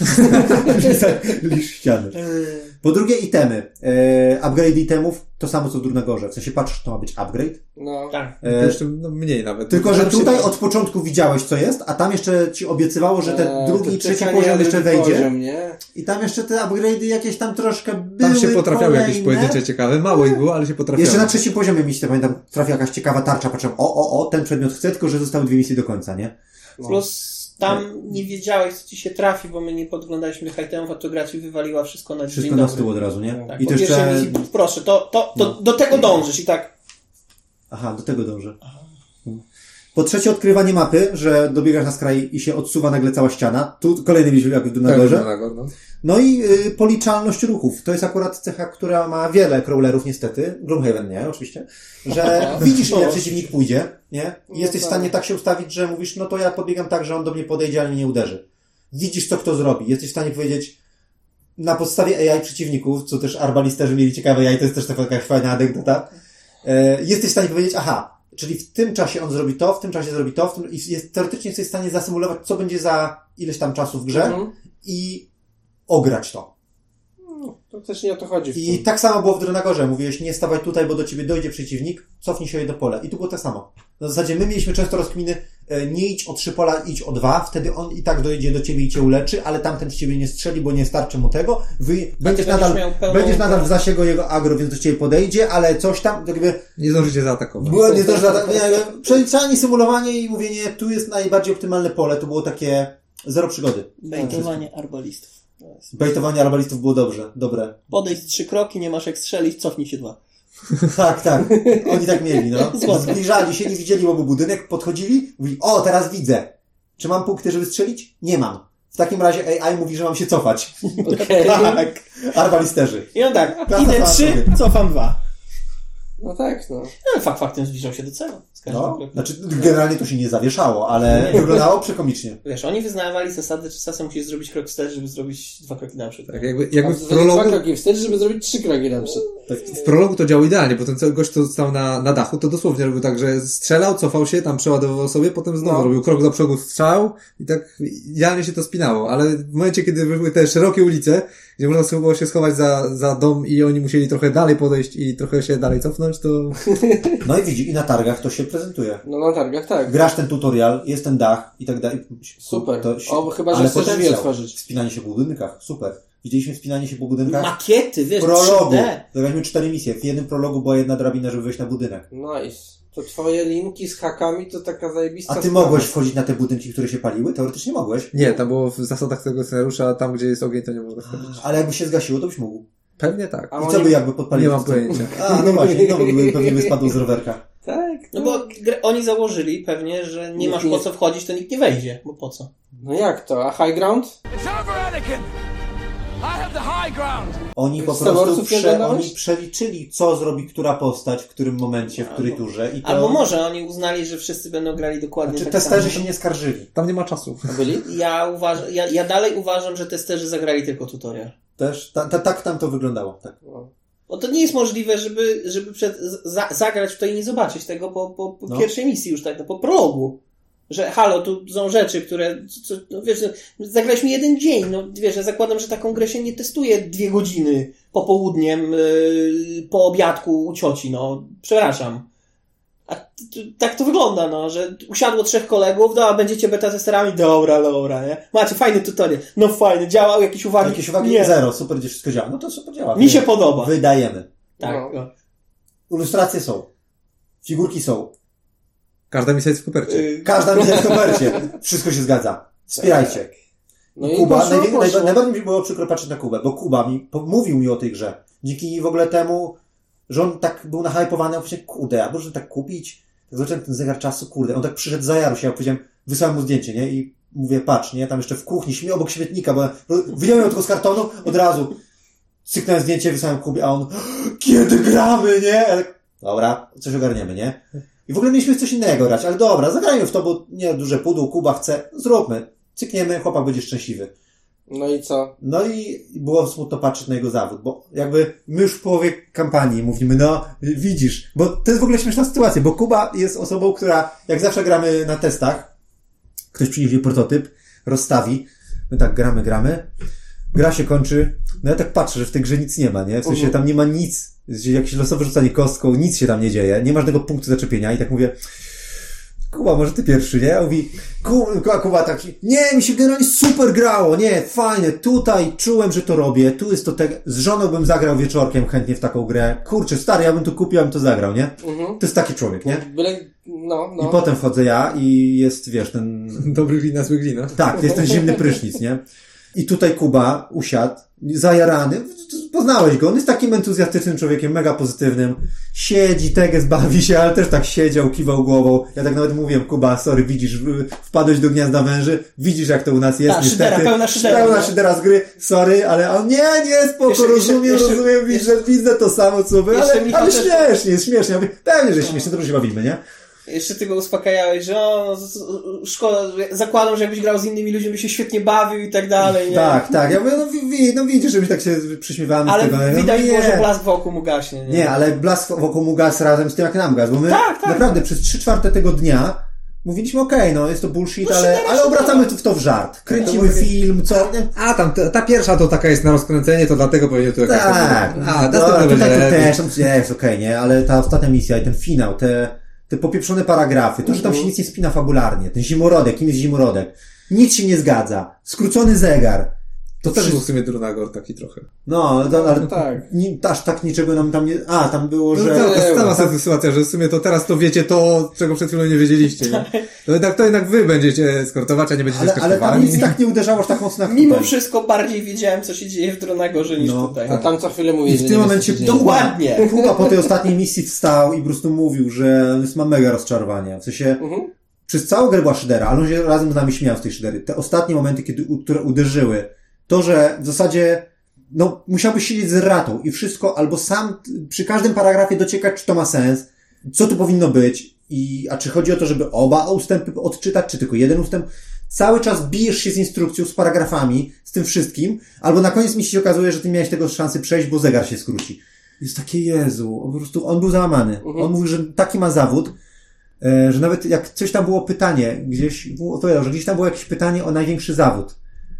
Lisz ściany. Po drugie, itemy. E, upgrade itemów, to samo co w Drunagorze. W sensie patrz, to ma być upgrade. No. Tak. To E, jeszcze no, mniej nawet. tylko, że Tam się- tutaj od początku widziałeś, co jest, a tam jeszcze ci obiecywało, że ten Eee, drugi to i trzeci czekanie poziom na jeszcze drugi wejdzie. Poziom, nie? I tam jeszcze te upgrade'y jakieś tam troszkę były. Tam się potrafiały kolejne. jakieś pojedyncze ciekawe. Mało ich było, ale się potrafiały. Jeszcze na trzecim poziomie mi się pamiętam, trafia jakaś ciekawa tarcza, patrzyłem, o, o, o, ten przedmiot chcę, tylko że zostały dwie misje do końca, nie? No. Plus tam nie wiedziałeś, co ci się trafi, bo my nie podglądaliśmy tych itemów, a to gra ci wywaliła wszystko na Wszystko dzień na dobry. stół od razu, nie? Tak, I po to pierwszej jeszcze... misji, proszę, to, to, to No. do tego dążysz i tak. Aha, do tego dążę. Po trzecie, odkrywanie mapy, że dobiegasz na skraj i się odsuwa nagle cała ściana. Tu kolejny mieliśmy jak w Tak, Drunagorze. Drunagor, no. No i y, policzalność ruchów. To jest akurat cecha, która ma wiele crawlerów niestety. Gloomhaven nie, oczywiście. Że widzisz, ile przeciwnik pójdzie, nie? I jesteś w stanie tak się ustawić, że mówisz, no to ja podbiegam tak, że on do mnie podejdzie, ale mnie nie uderzy. Widzisz, co kto zrobi. Jesteś w stanie powiedzieć na podstawie A I przeciwników, co też arbalisterzy mieli ciekawe A I, to jest też taka jakaś fajna anegdota. E, jesteś w stanie powiedzieć, aha, czyli w tym czasie on zrobi to, w tym czasie zrobi to, w tym, i jest, teoretycznie jesteś w stanie zasymulować, co będzie za ileś tam czasu w grze Mhm. i ograć to. To też nie o to chodzi. W I tym. tak samo było w Drunagorze. Mówiłeś, nie stawaj tutaj, bo do ciebie dojdzie przeciwnik, cofnij się do pola. I tu było to samo. Na zasadzie my mieliśmy często rozkminy, e, nie idź o trzy pola, idź o dwa, wtedy on i tak dojdzie do ciebie i cię uleczy, ale tamten z ciebie nie strzeli, bo nie starczy mu tego. Wy, będziesz, będziesz nadal, miał pełną- będziesz nadal w zasięgu jego agro, więc do ciebie podejdzie, ale coś tam, tak jakby, Nie zdążycie zaatakować. było nie to, że nie, przeliczanie, symulowanie i mówienie, tu jest najbardziej optymalne pole, to było takie zero przygody. Bejtowanie arbalistów. Bejtowanie arbalistów było dobrze, dobre. Podejdź trzy kroki, nie masz jak strzelić, cofnij się dwa. Tak, tak. Oni tak mieli, no. Zgoda. Zbliżali się, nie widzieli obu budynek, podchodzili, mówili, o, teraz widzę. Czy mam punkty, żeby strzelić? Nie mam. W takim razie A I mówi, że mam się cofać. Okej. Tak. Arbalisterzy. I on tak, Klasa idę sama trzy, sobie. cofam dwa. No tak, no. No fakt faktem zbliżał się do celu. Z każdym No, krokiem. znaczy, generalnie to się nie zawieszało, ale Nie. wyglądało przekomicznie. Wiesz, oni wyznawali zasady, że czasem musisz zrobić krok wstecz, żeby zrobić dwa kroki naprzód. Tak, jakby, jakby w A dwa prologu, kroki wstecz, żeby zrobić trzy kroki na przykład. w prologu to działo idealnie, bo ten cały gość, co stał na, na dachu, to dosłownie robił tak, że strzelał, cofał się, tam przeładowywał sobie, potem znowu No. robił krok do przodu, strzał i tak idealnie się to spinało, ale w momencie, kiedy były te szerokie ulice, gdzie można było się schować za, za dom i oni musieli trochę dalej podejść i trochę się dalej cofnąć, to No i widzi, i na targach to się prezentuje. No na targach tak. Grasz ten tutorial, jest ten dach i tak dalej. Super. To się- O, chyba, że ale chcesz drzwi potencjał. otworzyć. Wspinanie się po budynkach, super. Widzieliśmy wspinanie się po budynkach. Makiety, wiesz, Prologu. trzy D. Zagraliśmy cztery misje. W jednym prologu była jedna drabina, żeby wejść na budynek. Nice. To twoje linki z hakami to taka zajebista A ty sprawa. mogłeś wchodzić na te budynki, które się paliły? Teoretycznie mogłeś. nie, tam było w zasadach tego scenariusza, tam gdzie jest ogień, to nie można wchodzić. Ale jakby się zgasiło, to byś mógł. Pewnie tak. A I oni- co by jakby podpaliło? Nie mam Co? pojęcia. A, no właśnie, no by, pewnie by spadł z rowerka. Tak. No bo gr- oni założyli pewnie, że nie Nikt masz nie- po co wchodzić, to nikt nie wejdzie. Bo po co? No jak to? A high ground? It's over, Anakin! I have the high ground! Oni po Star prostu Warsów nie prze, oglądałeś? oni przeliczyli, co zrobi która postać, w którym momencie, w której turze. I to... Albo może oni uznali, że wszyscy będą grali dokładnie Znaczy, tak testerzy samo. się nie skarżyli. Tam nie ma czasu. A byli? Ja, uważ... ja, ja dalej uważam, że testerzy zagrali tylko tutorial. Też, ta, ta, tak tam to wyglądało. Tak. No. Bo to nie jest możliwe, żeby, żeby przed, za, zagrać w to i nie zobaczyć tego po, po, po No. pierwszej misji już tak, no, po prologu. Że halo, tu są rzeczy, które, co, co, no wiesz, no, zagraliśmy jeden dzień, no wiesz, ja zakładam, że taką grę się nie testuje dwie godziny popołudniem, yy, po obiadku u cioci, no, przepraszam. A t, t, tak to wygląda, no, że usiadło trzech kolegów, no, a będziecie beta testerami, dobra, dobra, nie? Macie fajny tutorial, no fajny, działał, jakieś uwagi? Jakieś uwagi? Nie, Zero. Super, gdzie wszystko działa. No to super działa. mi się podoba. Wydajemy. Tak, No. no. Ilustracje są. Figurki są. Każda misja jest w kopercie. Yy, Każda misja w kopercie. Wszystko się zgadza. Wspierajcie. No i Kuba, poszło, najwię- poszło. najba- najbardziej mi było przykro patrzeć na Kubę, bo Kuba mi po- mówił mi o tej grze. Dzięki w ogóle temu, że on tak był nahypowany, a powiedziałem, kurde, a można tak kupić? Tak zobaczyłem ten zegar czasu, kurde. On tak przyszedł za jaru się, ja powiedziałem, wysłałem mu zdjęcie, nie? I mówię, patrz, nie, tam jeszcze w kuchni, śmie obok śmietnika, bo wyjąłem ją tylko z kartonu, od razu cyknąłem zdjęcie, wysłałem Kubie, a on, kiedy gramy, nie? Ja tak, dobra, coś ogarniemy, nie? I w ogóle mieliśmy coś innego grać, ale dobra, zagrajmy w to, bo nie, duże pudło, Kuba chce, zróbmy, cykniemy, chłopak będzie szczęśliwy. No i co? No i było smutno patrzeć na jego zawód, bo jakby my już w połowie kampanii mówimy, no widzisz, bo to jest w ogóle śmieszna sytuacja, bo Kuba jest osobą, która, jak zawsze gramy na testach, ktoś przyniesie prototyp, rozstawi, my tak gramy, gramy, gra się kończy, no ja tak patrzę, że w tej grze nic nie ma, nie? W sensie tam nie ma nic, jakieś losowe rzucanie kostką, nic się tam nie dzieje, nie ma żadnego punktu zaczepienia i tak mówię, Kuba, może ty pierwszy, nie? A mówi, Kuba, Kuba taki, nie, mi się generalnie super grało, nie, fajne, tutaj czułem, że to robię, tu jest to tak, z żoną bym zagrał wieczorkiem chętnie w taką grę, kurczę, stary, ja bym to kupił, ja bym to zagrał, nie? Mhm. To jest taki człowiek, nie? Byle... No, no. I potem wchodzę ja i jest, wiesz, ten... Dobry glina, zły glina. Tak, to jest ten zimny prysznic, nie? I tutaj Kuba usiadł, zajarany, poznałeś go, on jest takim entuzjastycznym człowiekiem, mega pozytywnym, siedzi, teges, bawi się, ale też tak siedział, kiwał głową, ja tak nawet mówiłem, Kuba, sorry, widzisz, wpadłeś do gniazda węży, widzisz jak to u nas jest, Ta, niestety, szydera, pełna szydera, pełna no. szydera z gry, sorry, ale on, nie, nie, spoko, Jeszcze- rozumiem, jeszcze- rozumiem, jeszcze- widzę, widzę to samo, co wy, jeszcze ale, Michał ale też- śmiesznie, jest śmiesznie, ja mówię, pewnie, że śmiesznie, dobrze się bawimy, nie? Jeszcze ty go uspokajałeś, że o, no, z- z- szkoda, zakładam, że jakbyś grał z innymi ludźmi, by się świetnie bawił i tak dalej, nie? Tak, tak, ja mówię, no, wi, wi, no widzisz, że my tak się przyśmiewamy Ale z tego, ja widać mówię, było, nie. że blask wokół mu gaśnie, nie? Nie, ale blask wokół mu gasł razem z tym, jak nam gasł, bo my Tak, tak. naprawdę przez trzy czwarte tego dnia mówiliśmy, okej, okay, no jest to bullshit, No, ale, szydera, ale szydera. obracamy to w to w żart. Kręcimy mówię- film, co... Nie? A, tam, ta, ta pierwsza to taka jest na rozkręcenie, to dlatego pewnie tu jakaś... Tak, A, no, następna tutaj będzie to lepiej. też, tam jest okej, okay, nie, ale ta ostatnia misja i ten finał, te, te popieprzone paragrafy, to, że tam się nic nie spina fabularnie, ten zimorodek, kim jest zimorodek, nic się nie zgadza, skrócony zegar. To też Wszy- był w sumie Drunagor taki trochę. No, to, ale No tak. ni, aż tak niczego nam tam nie... A, tam było, No, że... to jest cała ta sytuacja, że w sumie to teraz to wiecie to, czego przed chwilą nie wiedzieliście. Nie? To, jednak, to jednak wy będziecie eskortować, a nie będziecie Ale, ale tam eskortowani. nic tak nie uderzało aż tak mocno jak Mimo tutaj. wszystko bardziej wiedziałem, co się dzieje w Dronagorze niż No, tutaj. A tam co chwilę mówię, I że w nie tym wiesz, momencie co się dzieje. Dokładnie. Kuba po tej ostatniej misji wstał i po prostu mówił, że ma mega rozczarowanie. W sensie, Mhm. przez całą grę była szydera, ale on się razem z nami śmiał z tej szydery. Te ostatnie momenty, kiedy, u- które uderzyły, to, że w zasadzie, no, musiałbyś siedzieć z ratą i wszystko, albo sam t- przy każdym paragrafie dociekać, czy to ma sens, co tu powinno być, i, a czy chodzi o to, żeby oba ustępy odczytać, czy tylko jeden ustęp. Cały czas bijesz się z instrukcją, z paragrafami, z tym wszystkim, albo na koniec mi się okazuje, że ty miałeś tego szansy przejść, bo zegar się skróci. Jest takie, Jezu, on po prostu, on był załamany. On mówił, że taki ma zawód, e, że nawet jak coś tam było pytanie, gdzieś, opowiadał, że gdzieś tam było jakieś pytanie o największy zawód.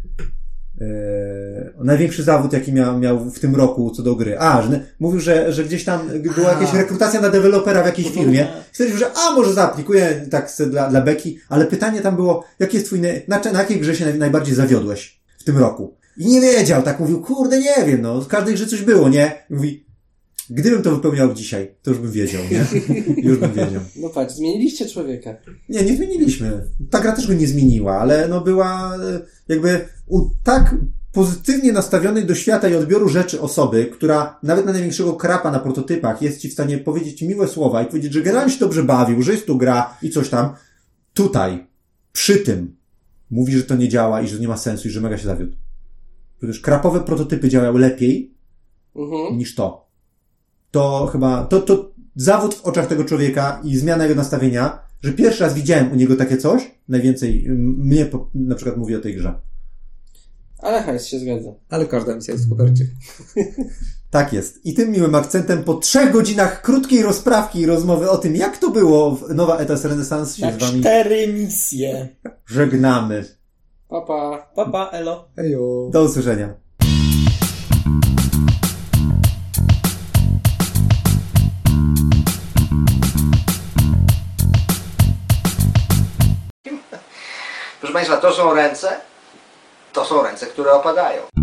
E, o największy zawód, jaki miał, miał w tym roku co do gry. A, że mówił, że, że gdzieś tam była jakaś rekrutacja na dewelopera w jakiejś firmie. Stwierdził, że a, może zaaplikuję tak se dla, dla beki, ale pytanie tam było, jaki jest twój, na, na, na jakiej grze się naj, najbardziej zawiodłeś w tym roku? I nie wiedział, tak mówił, kurde, nie wiem, no, w każdej grze coś było, nie? I mówi, gdybym to wypełniał dzisiaj, to już bym wiedział, nie? Już bym wiedział. No patrz, zmieniliście człowieka. Nie, nie zmieniliśmy. Ta gra też go nie zmieniła, ale no była e, jakby u tak pozytywnie nastawionej do świata i odbioru rzeczy osoby, która nawet na największego krapa na prototypach jest ci w stanie powiedzieć miłe słowa i powiedzieć, że generalnie się dobrze bawił, że jest tu gra i coś tam. Tutaj, przy tym, mówi, że to nie działa i że nie ma sensu i że mega się zawiódł. Przecież krapowe prototypy działały lepiej Mhm. niż to. To chyba, to, to zawód w oczach tego człowieka i zmiana jego nastawienia, że pierwszy raz widziałem u niego takie coś, najwięcej m- mnie po, na przykład mówi o tej grze. Ale hajs się zgadza. Ale każda misja jest w kopercie. Tak jest. I tym miłym akcentem po trzech godzinach krótkiej rozprawki i rozmowy o tym, jak to było w Nowa Etas Renaissance się Na z wami cztery misje. żegnamy. Papa. Papa, elo. Ejo. Do usłyszenia. Proszę Państwa, to są ręce, to są ręce, które opadają.